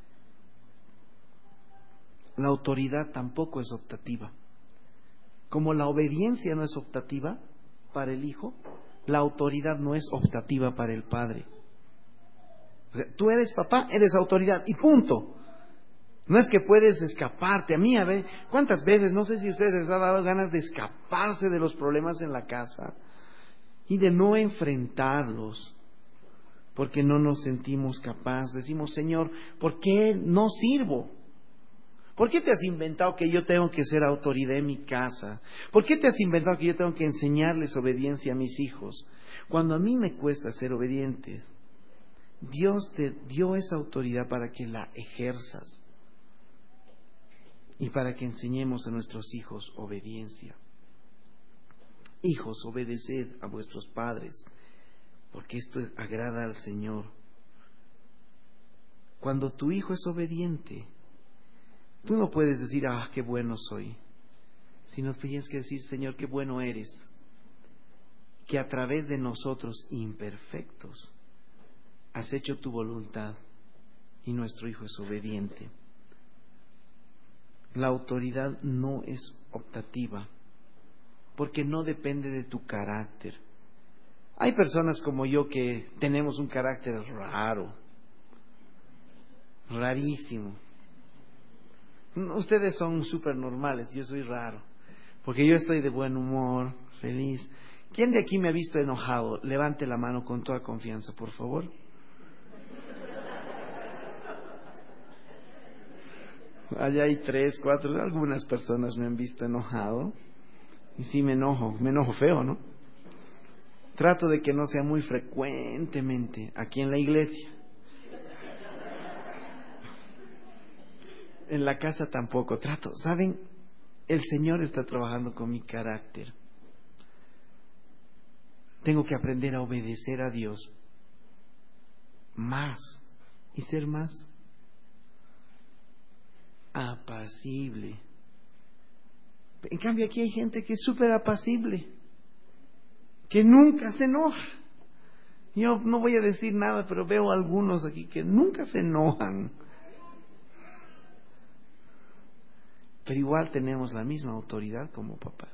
La autoridad tampoco es optativa. Como la obediencia no es optativa para el hijo, la autoridad no es optativa para el padre. O sea, tú eres papá, eres autoridad y punto. No es que puedes escaparte. A mí, a ver, ¿cuántas veces, no sé si a ustedes les ha dado ganas de escaparse de los problemas en la casa y de no enfrentarlos? Porque no nos sentimos capaces. Decimos, Señor, ¿por qué no sirvo? ¿Por qué te has inventado que yo tengo que ser autoridad en mi casa? ¿Por qué te has inventado que yo tengo que enseñarles obediencia a mis hijos? Cuando a mí me cuesta ser obedientes, Dios te dio esa autoridad para que la ejerzas y para que enseñemos a nuestros hijos obediencia. Hijos, obedeced a vuestros padres, porque esto agrada al Señor. Cuando tu hijo es obediente, tú no puedes decir, ah, qué bueno soy, sino tienes que decir, Señor, qué bueno eres, que a través de nosotros imperfectos has hecho tu voluntad y nuestro hijo es obediente. La autoridad no es optativa, porque no depende de tu carácter. Hay personas como yo que tenemos un carácter raro, rarísimo. Ustedes son súper normales, yo soy raro, porque yo estoy de buen humor, feliz. ¿Quién de aquí me ha visto enojado? Levante la mano con toda confianza, por favor. Allá hay tres, cuatro, algunas personas me han visto enojado. Y sí me enojo, me enojo feo, ¿no? Trato de que no sea muy frecuentemente aquí en la iglesia. En la casa tampoco, trato. ¿Saben? El Señor está trabajando con mi carácter. Tengo que aprender a obedecer a Dios más y ser más apacible. En cambio aquí hay gente que es súper apacible, que nunca se enoja. Yo no voy a decir nada, pero veo algunos aquí que nunca se enojan. Pero igual tenemos la misma autoridad como papás.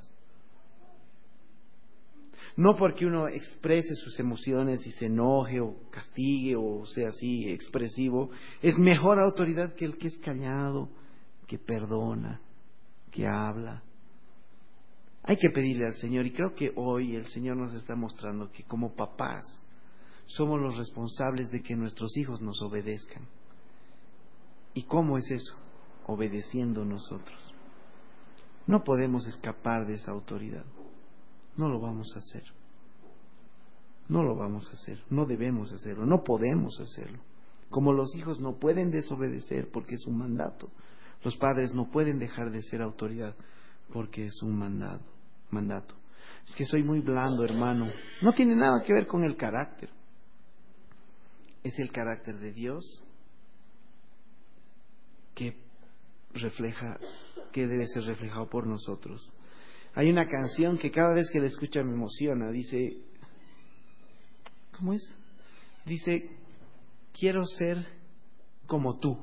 No porque uno exprese sus emociones y se enoje o castigue o sea así expresivo, es mejor autoridad que el que es callado, que perdona, que habla. Hay que pedirle al Señor, y creo que hoy el Señor nos está mostrando que como papás somos los responsables de que nuestros hijos nos obedezcan. ¿Y cómo es eso? Obedeciendo nosotros. No podemos escapar de esa autoridad. No lo vamos a hacer. No lo vamos a hacer. No debemos hacerlo. No podemos hacerlo. Como los hijos no pueden desobedecer porque es un mandato, los padres no pueden dejar de ser autoridad porque es un mandato. mandato. Es que soy muy blando, hermano. No tiene nada que ver con el carácter. Es el carácter de Dios que refleja, que debe ser reflejado por nosotros. Hay una canción que cada vez que la escucho me emociona. Dice, ¿cómo es? Dice, quiero ser como tú.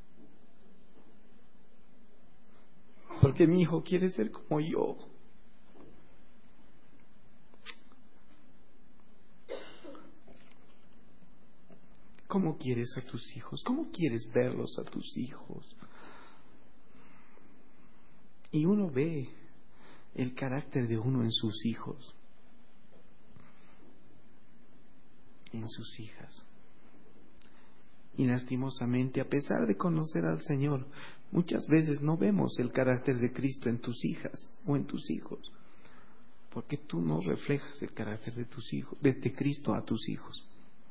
Porque mi hijo quiere ser como yo. ¿Cómo quieres a tus hijos? ¿Cómo quieres verlos a tus hijos? Y uno ve el carácter de uno en sus hijos, en sus hijas. Y lastimosamente, a pesar de conocer al Señor, muchas veces no vemos el carácter de Cristo en tus hijas o en tus hijos, porque tú no reflejas el carácter de tus hijos, de, de Cristo a tus hijos.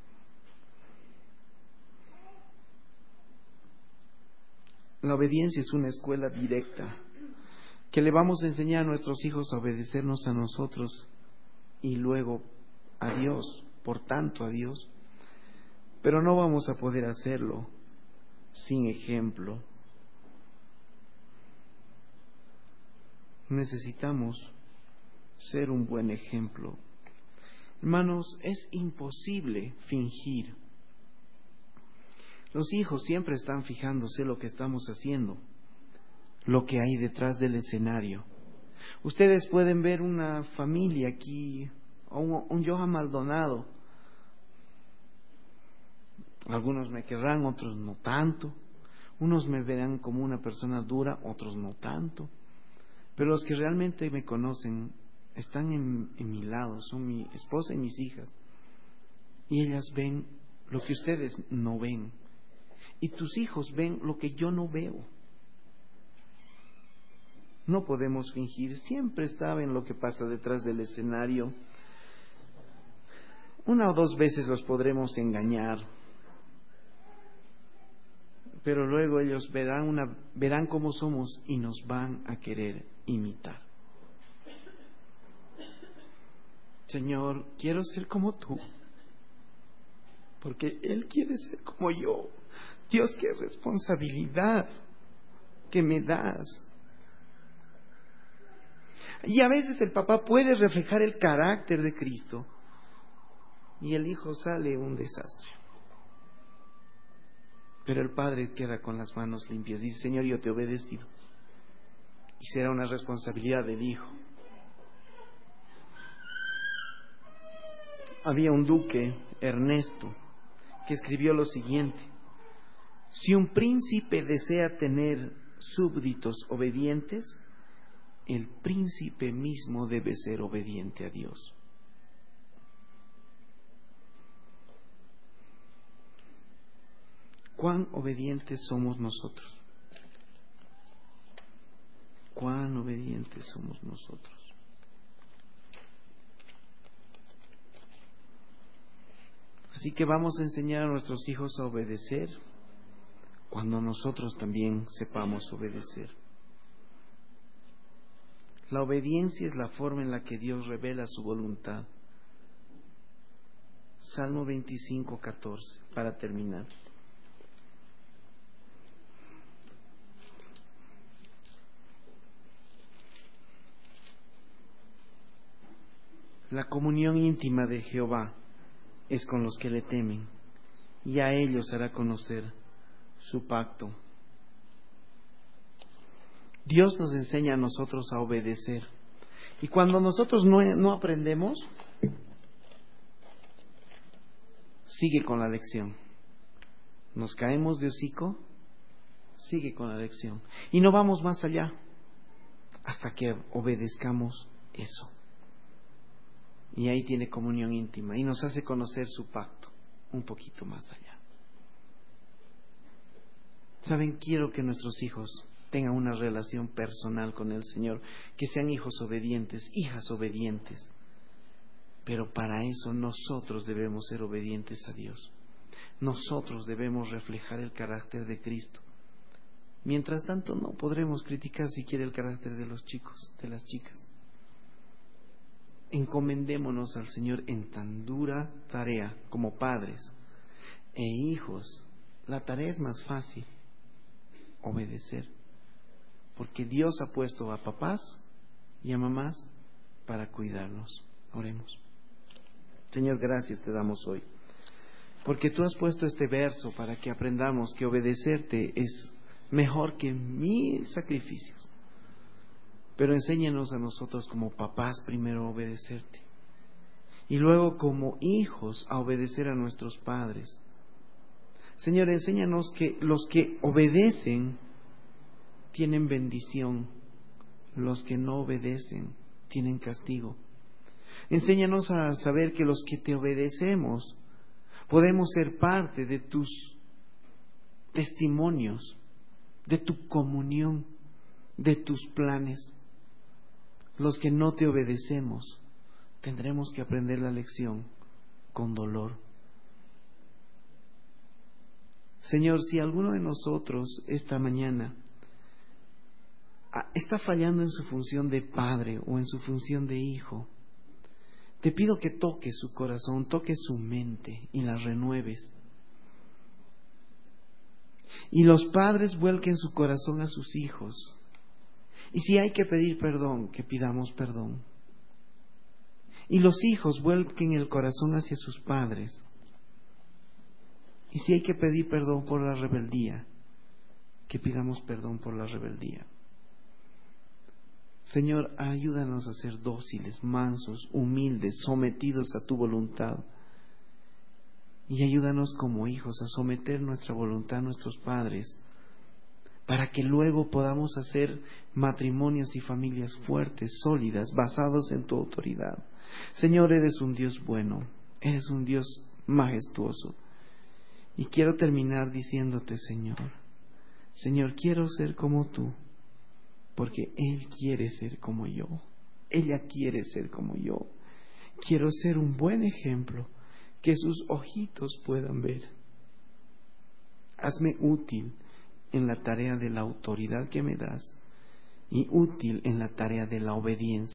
La obediencia es una escuela directa que le vamos a enseñar a nuestros hijos a obedecernos a nosotros y luego a Dios, por tanto a Dios. Pero no vamos a poder hacerlo sin ejemplo. Necesitamos ser un buen ejemplo. Hermanos, es imposible fingir. Los hijos siempre están fijándose lo que estamos haciendo, lo que hay detrás del escenario. Ustedes pueden ver una familia aquí, o un, un Johan Maldonado. Algunos me querrán, otros no tanto. Unos me verán como una persona dura, otros no tanto. Pero los que realmente me conocen están en, en mi lado, son mi esposa y mis hijas. Y ellas ven lo que ustedes no ven. Y tus hijos ven lo que yo no veo. No podemos fingir, siempre saben lo que pasa detrás del escenario. Una o dos veces los podremos engañar, pero luego ellos verán, una, verán cómo somos y nos van a querer imitar. Señor, quiero ser como tú, porque Él quiere ser como yo. Dios, qué responsabilidad que me das. Y a veces el papá puede reflejar el carácter de Cristo y el hijo sale un desastre. Pero el padre queda con las manos limpias. Dice, Señor, yo te he obedecido. Y será una responsabilidad del hijo. Había un duque, Ernesto, que escribió lo siguiente: si un príncipe desea tener súbditos obedientes, el príncipe mismo debe ser obediente a Dios. ¿Cuán obedientes somos nosotros? ¿Cuán obedientes somos nosotros? Así que vamos a enseñar a nuestros hijos a obedecer cuando nosotros también sepamos obedecer. La obediencia es la forma en la que Dios revela su voluntad. Salmo veinticinco, catorce, para terminar. La comunión íntima de Jehová es con los que le temen, y a ellos hará conocer su pacto. Dios nos enseña a nosotros a obedecer. Y cuando nosotros no, no aprendemos, sigue con la lección. Nos caemos de hocico, sigue con la lección. Y no vamos más allá hasta que obedezcamos eso. Y ahí tiene comunión íntima y nos hace conocer su pacto un poquito más allá. ¿Saben? Quiero que nuestros hijos tengan una relación personal con el Señor, que sean hijos obedientes, hijas obedientes. Pero para eso nosotros debemos ser obedientes a Dios. Nosotros debemos reflejar el carácter de Cristo. Mientras tanto, no podremos criticar siquiera el carácter de los chicos, de las chicas. Encomendémonos al Señor en tan dura tarea como padres e hijos. La tarea es más fácil. obedecer. Porque Dios ha puesto a papás y a mamás para cuidarnos. Oremos. Señor, gracias te damos hoy, porque tú has puesto este verso para que aprendamos que obedecerte es mejor que mil sacrificios. Pero enséñanos a nosotros como papás primero a obedecerte, y luego como hijos a obedecer a nuestros padres. Señor, enséñanos que los que obedecen tienen bendición, los que no obedecen tienen castigo. Enséñanos a saber que los que te obedecemos podemos ser parte de tus testimonios, de tu comunión, de tus planes. Los que no te obedecemos tendremos que aprender la lección con dolor. Señor, si alguno de nosotros esta mañana está fallando en su función de padre o en su función de hijo, te pido que toques su corazón, toques su mente y la renueves. Y los padres vuelquen su corazón a sus hijos. Y si hay que pedir perdón, que pidamos perdón. Y los hijos vuelquen el corazón hacia sus padres. Y si hay que pedir perdón por la rebeldía, que pidamos perdón por la rebeldía. Señor, ayúdanos a ser dóciles, mansos, humildes, sometidos a tu voluntad. Y ayúdanos como hijos a someter nuestra voluntad a nuestros padres, para que luego podamos hacer matrimonios y familias fuertes, sólidas, basados en tu autoridad. Señor, eres un Dios bueno, eres un Dios majestuoso. Y quiero terminar diciéndote, Señor, Señor, quiero ser como tú, porque Él quiere ser como yo, ella quiere ser como yo. Quiero ser un buen ejemplo, que sus ojitos puedan ver. Hazme útil en la tarea de la autoridad que me das y útil en la tarea de la obediencia.